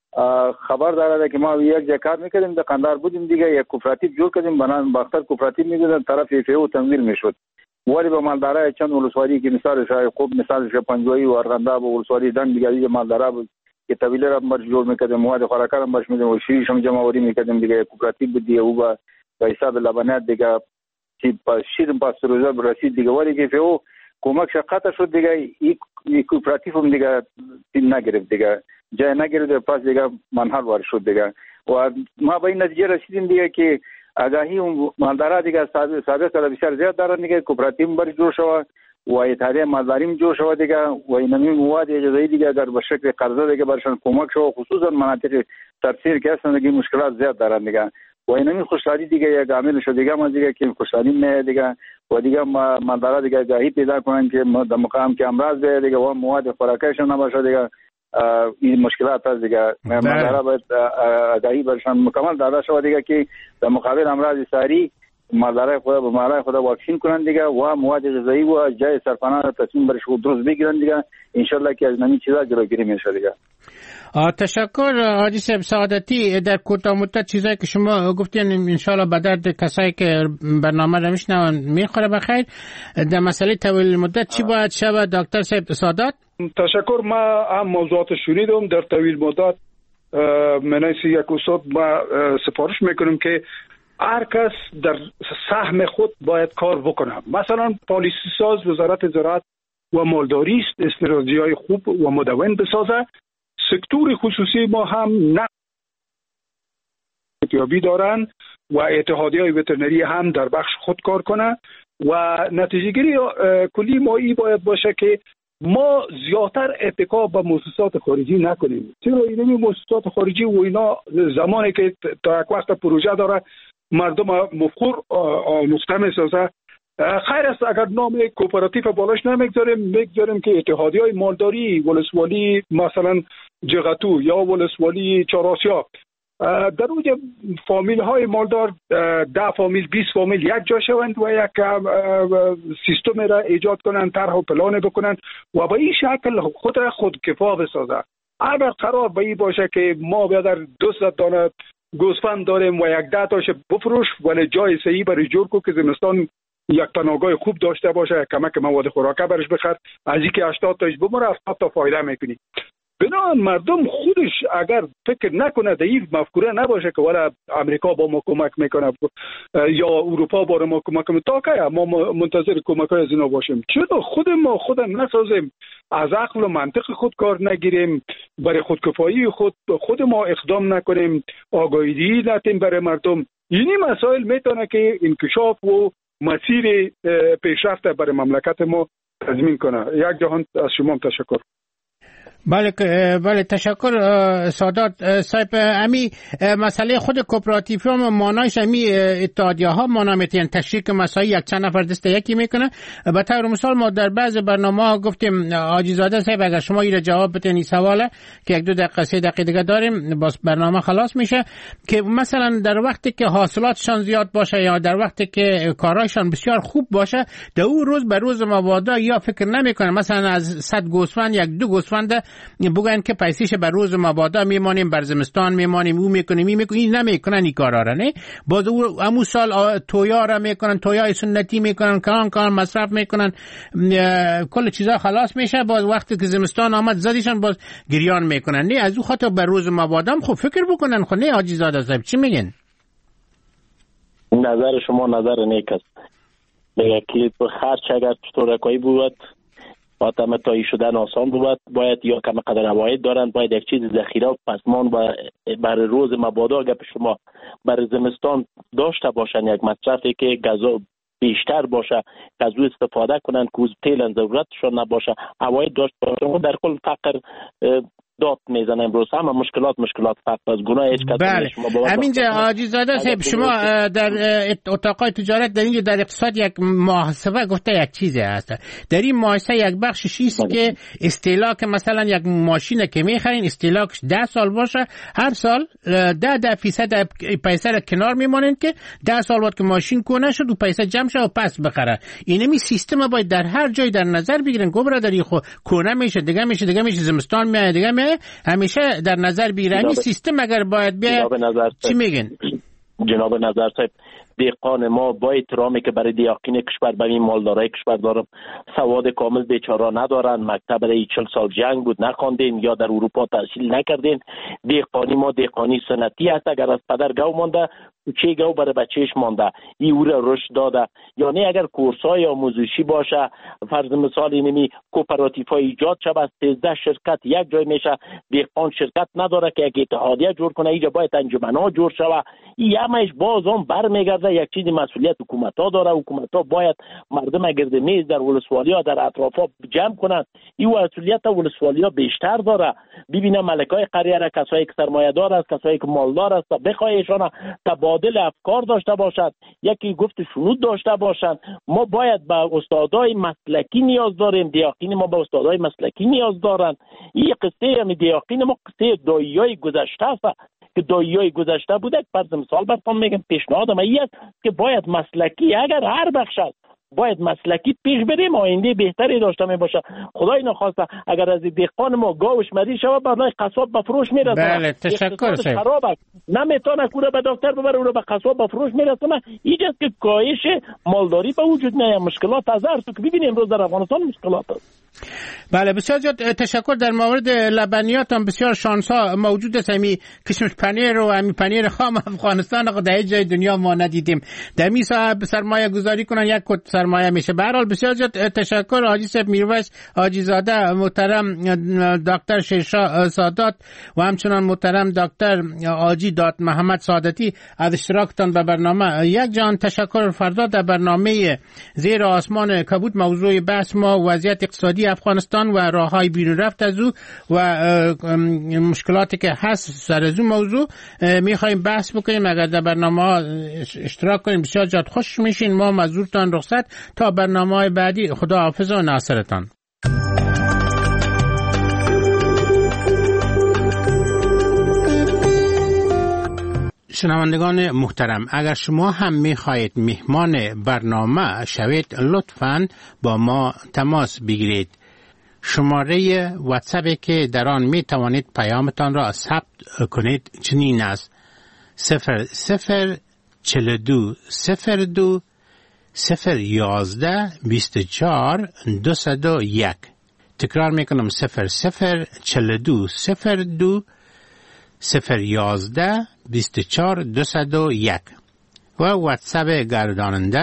خبر داره که ما یک جای کار میکردیم، دکاندار بودیم دیگه، یک کوپراتیو جور کردیم، بنان باختر کوپراتیو میگذارن طرف ایفیو تمویل میشد. ولی به مالدارای چند ولسوالی که مثالش خوب مثالش پنجوئی و ارغنداب و ولسوالی دن دیگه مالدارا بود که طویله را مرج جور میکردیم، مواد خوراکه را مرج میدیم و شیرش هم جمع آوری میکردیم دیگه. کوپراتیو بود دیگه، او با حساب لبنیات دیگه چی شیر پاستوریزه برسید دیگه. ولی که فیو کمک قطع شد دیگه، این کوپراتیو هم دیگه تیم نگرفت دیگه، جای نگرفت، پس دیگه منحل وارد شد دیگه. و ما به این نتیجه رسیدیم دیگه که آگاهی اون مالدارا دیگه سابق سال بسیار زیاد دارن دیگه. کوپراتیو برای جور شود و اتحادیه مالداریم جور شود دیگه و اینمی مواد اجازه‌ای دیگه اگر به شکل قرضه دیگه برشان کمک شود، خصوصا مناطق ترسیر که هستن دیگه مشکلات زیاد دارن دیگه. و اینمی خوشحالی دیگه یک عامل شده دیگه، ما دیگه که خوشحالی نه دیگه و دیگه مالدارا دیگه آگاهی پیدا کنن که در مقام که امراض به دیگه و مواد خوراکیشون نباشه دیگه. این مشکلات هست دیگه. مالدارا باید آگاهی برشان مکمل داده شود دیگه که در مقابل امراض ساری مالدارای خود به مالای خود واکسین کنن دیگه و مواد غذایی و جای سرپناه را تصمیم برش خود درست بگیرن دیگه. انشالله که از نمی چیزا جلوگیری میشه دیگه. تشکر حاجی صاحب سعادتی. در کوتاه مدت چیزایی که شما گفتین انشالله به درد کسایی که برنامه را میشنون میخوره. بخیر، در مسئله طویل مدت چی باید شود دکتر صاحب سعادت؟ تشکر. ما هم موضوعات شنیدم. در طویل مدت منیسی یک استاد ما سفارش میکنیم که هر کس در سهم خود باید کار بکنه. مثلا پالیسی ساز وزارت زراعت و مالداری استراتژی‌های خوب و مدون بسازه. سکتور خصوصی ما هم نقطه‌یابی دارن و اتحادیه‌های وترنری هم در بخش خود کار کنه و نتیجه گیری کلی ما ای باید باشه که ما زیادتر اتکا به مؤسسات خارجی نکنیم. چرا اینمی مؤسسات خارجی و اینا زمانی که تا یک وقت پروژه داره مردم مفخور آموخته میسازه. خیر است اگر نام کوپراتیو بالاش میگذاریم که اتحادیه‌های مالداری ولسوالی مثلا جغتو یا ولسوالی چهارآسیا در اوج فامیل های مالدار 10 فامیل 20 فامیل یک جا شوند و یک سیستم را ایجاد کنند، طرح و پلان بکنند و به این شکل خودکفا بسازند. اگر قرار به این باشه که ما بیادر 200 دانه گوسفند داریم و 10 تاش بفروش ولی جای صحیح برای جور کو که زمستان یک پناهگاه خوب داشته باشه، کمک مواد خوراکه برش بخر، از اینکه 80 تاش بمره 70 تا فایده میکنی. بنابراین مردم خودش اگر فکر نکنه در این مفکوره نباشه که ولی امریکا با ما کمک میکنه یا اروپا با ما کمک میکنه، تا که ما منتظر کمک های از اینا باشیم؟ چرا خودم نسازیم، از عقل و منطق خود کار نگیریم، برای خودکفایی خود ما اقدام نکنیم، آگاهی ندیم برای مردم؟ اینی مسائل میتونه که انکشاف و مسیر پیشرفت برای مملکت ما تضمین کنه. یک جهان از شما تشکر. بله تشکر سادات صاحب. امی مسئله خود کوپراتیو هم مانایش امی اتحادیه ها مانا میتین تشریک مسائل یک چند نفر دست یکی میکنه. به طور مثال ما در بعض برنامه ها گفتیم حاجی زاده صاحب اگر شما این جواب بدین این سواله که 1-2 دقیقه 3 دقیقه دیگه داریم باز برنامه خلاص میشه، که مثلا در وقتی که حاصلاتشان زیاد باشه یا در وقتی که کارایشان بسیار خوب باشه در اون روز به روز مبادا یا فکر نمیکنه مثلا از 100 گوسفند 1-2 گوسفند بگن که پیسیش بر روز مبادا میمانیم، بر زمستان میمانیم، او میکنیم این نمیکنن این کارا را. نه باز امو سال تویا را میکنن، تویای سنتی میکنن، کان مصرف میکنن، کل چیزا خلاص میشه. باز وقتی که زمستان آمد زدیشان باز گریان میکنن. نه از او خاطر بر روز مبادا خب فکر بکنن. خب نه حاجی زاده صاحب چی میگن؟ نظر شما نظر نیک است. میگه که خرچ اگر چطورکایی بود با تمتعی شدن آسان بود، باید یا کم قدر عواید دارن، باید یک چیز ذخیره و پسمان برای روز مبادا اگر شما برای زمستان داشته باشن، یک مصرفی که غذا بیشتر باشه که از او استفاده کنن که تیل ضرورتشون نباشه، عواید داشته باشن. در کل فقر داد میزنه امروز. همه مشکلات فقط از گناه هیچ کس. بله. همینجا حاجی زاده صاحب شما در اتاقای تجارت در اینجا در اقتصاد یک محاسبه گفته یک چیزی هست. در این محاسبه یک بخشش است که استهلاک مثلا یک ماشین که میخرین استهلاکش 10 سال باشه، هر سال 10% پیسه را کنار میمانین که 10 سال بعد که ماشین کنه شد و پیسه جمع شد و پس بخره. اینمی سیستم باید در هر جای در نظر بگیرن. گبره در خو کنه میشه دیگه میشه زمستان میاد دیگه همیشه در نظر بگیرن. این سیستم اگر باید بیا چی میگن؟ جناب نظر صاحب، دهقان ما با احترامی که برای دیاقین کشور، برای مالدارای کشور دارم، سواد کامل بیچاره ندارن، مکتب برای 40 سال جنگ بود نخواندین یا در اروپا تحصیل نکردین. دهقانی ما دهقانی سنتی است. اگر از پدر گاو مانده چه گاو برای بچهش مانده ای او را رشد داده. یعنی اگر کورسای آموزشی باشه، فرض مثال اینمی کوپراتیفای ایجاد شود، 13 شرکت یک جای میشه، دهقان شرکت نداره که یک اتحادیه جور کنه، اینجا باید انجمن‌ها جور شود. این همش باز هم برمیگرده یک چیز مسئولیت حکومت‌ها داره. حکومت‌ها باید مردم گرد میز در ولسوالی‌ها در اطرافا جمع کنند. این مسئولیت ولسوالی‌ها بیشتر داره. ببینه ملکای قریه را، کسایی که سرمایه‌دار است، کسایی که مالدار است، بخوایشان تبادل افکار داشته باشد، یکی گفت شنود داشته باشند. ما باید به استادای مسلکی نیاز داریم. دیاقین ما به استادای مسلکی نیاز دارند. این قصه هم دیاقین ما قصه داییای گذشته است که داییای گذشته بوده. فرض مثال براتون میگم، پیشنهادم این است که باید مسلکی، اگر هر بخش است باید مسلکی پیش بریم، آینده بهتری داشته می باشه. خدای نخواسته اگر از دهقان ما گاوش مریض شود، بعد قصاب به فروش میرسه. بله تشکر صاحب. نمیتونه کوره به دکتر ببره، اون رو به قصاب به فروش میرسونه. اینجاست که کاهش مالداری به وجود میاد. مشکلات از هر تو که ببینیم امروز در افغانستان مشکلات است. بله بسیار زیاد تشکر. در مورد لبنیات هم بسیار شانس‌ها موجود است. همی کشمش پنیر و همی پنیر خام افغانستان رو در جای دنیا ما ندیدیم. در می صاحب سرمایه گذاری کنن یک کد سرمایه میشه. به هر حال بسیار زیاد تشکر حاجی صاحب میرویس حاجی زاده، محترم دکتر شیرشاه سادات و همچنان محترم دکتر حاجی دات محمد سادتی از اشتراکتان به برنامه. یک جان تشکر. فردا در برنامه زیر آسمان کبود موضوع بحث ما وضعیت اقتصادی افغانستان و راههای بیرون رفت از او و مشکلاتی که هست سر از اون موضوع میخوایم بحث بکنیم. اگر در برنامه ها اشتراک کنیم بسیار زیاد خوش میشین. ما مزورتان رخصت تا برنامه های بعدی. خدا حافظ و ناصرتان. شنوندگان محترم، اگر شما هم میخواهید مهمان برنامه شوید لطفاً با ما تماس بگیرید. شماره واتساپی که در آن می توانید پیامتان را ثبت کنید چنین است: 0042 02 011 24 201. تکرار میکنم: 0042 02 011 24 201 و واتساپ گرداننده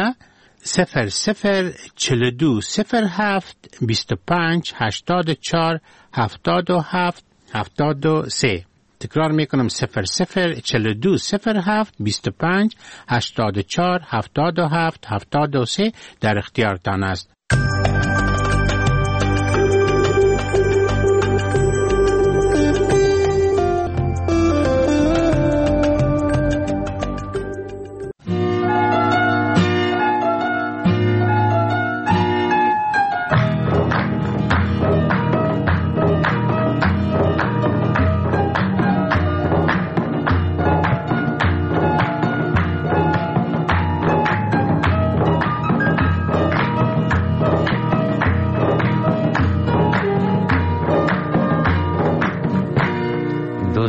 0042 07 25 84 77 73. تکرار میکنم: 0042 07 25 84 77 73 در اختیارتان است.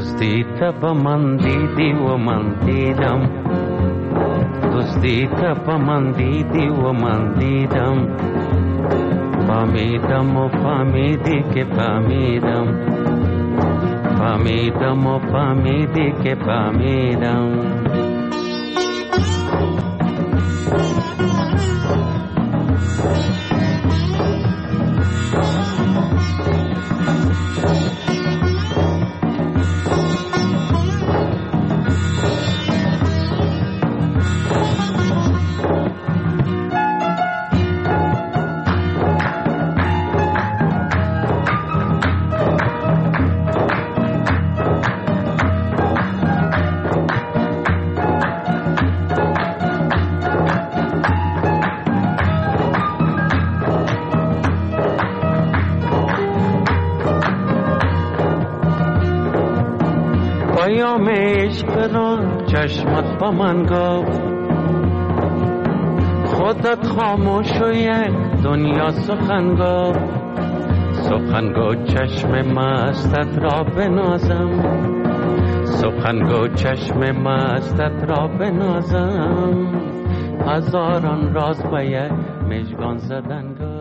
دوستی تا من دیدی و من دیدم دوستی تا من دیدی و من دیدم فهمیدم و فهمیدی که فهمیدم فهمیدم و فهمیدی که فهمیدم پیام عشق را چشمت با من گفت خودت خاموش و یک دنیا سخن گفت سخن گو چشم مستت را بنازم سخن گو چشم مستت را بنازم هزاران راز به یک مژگان زدن گفت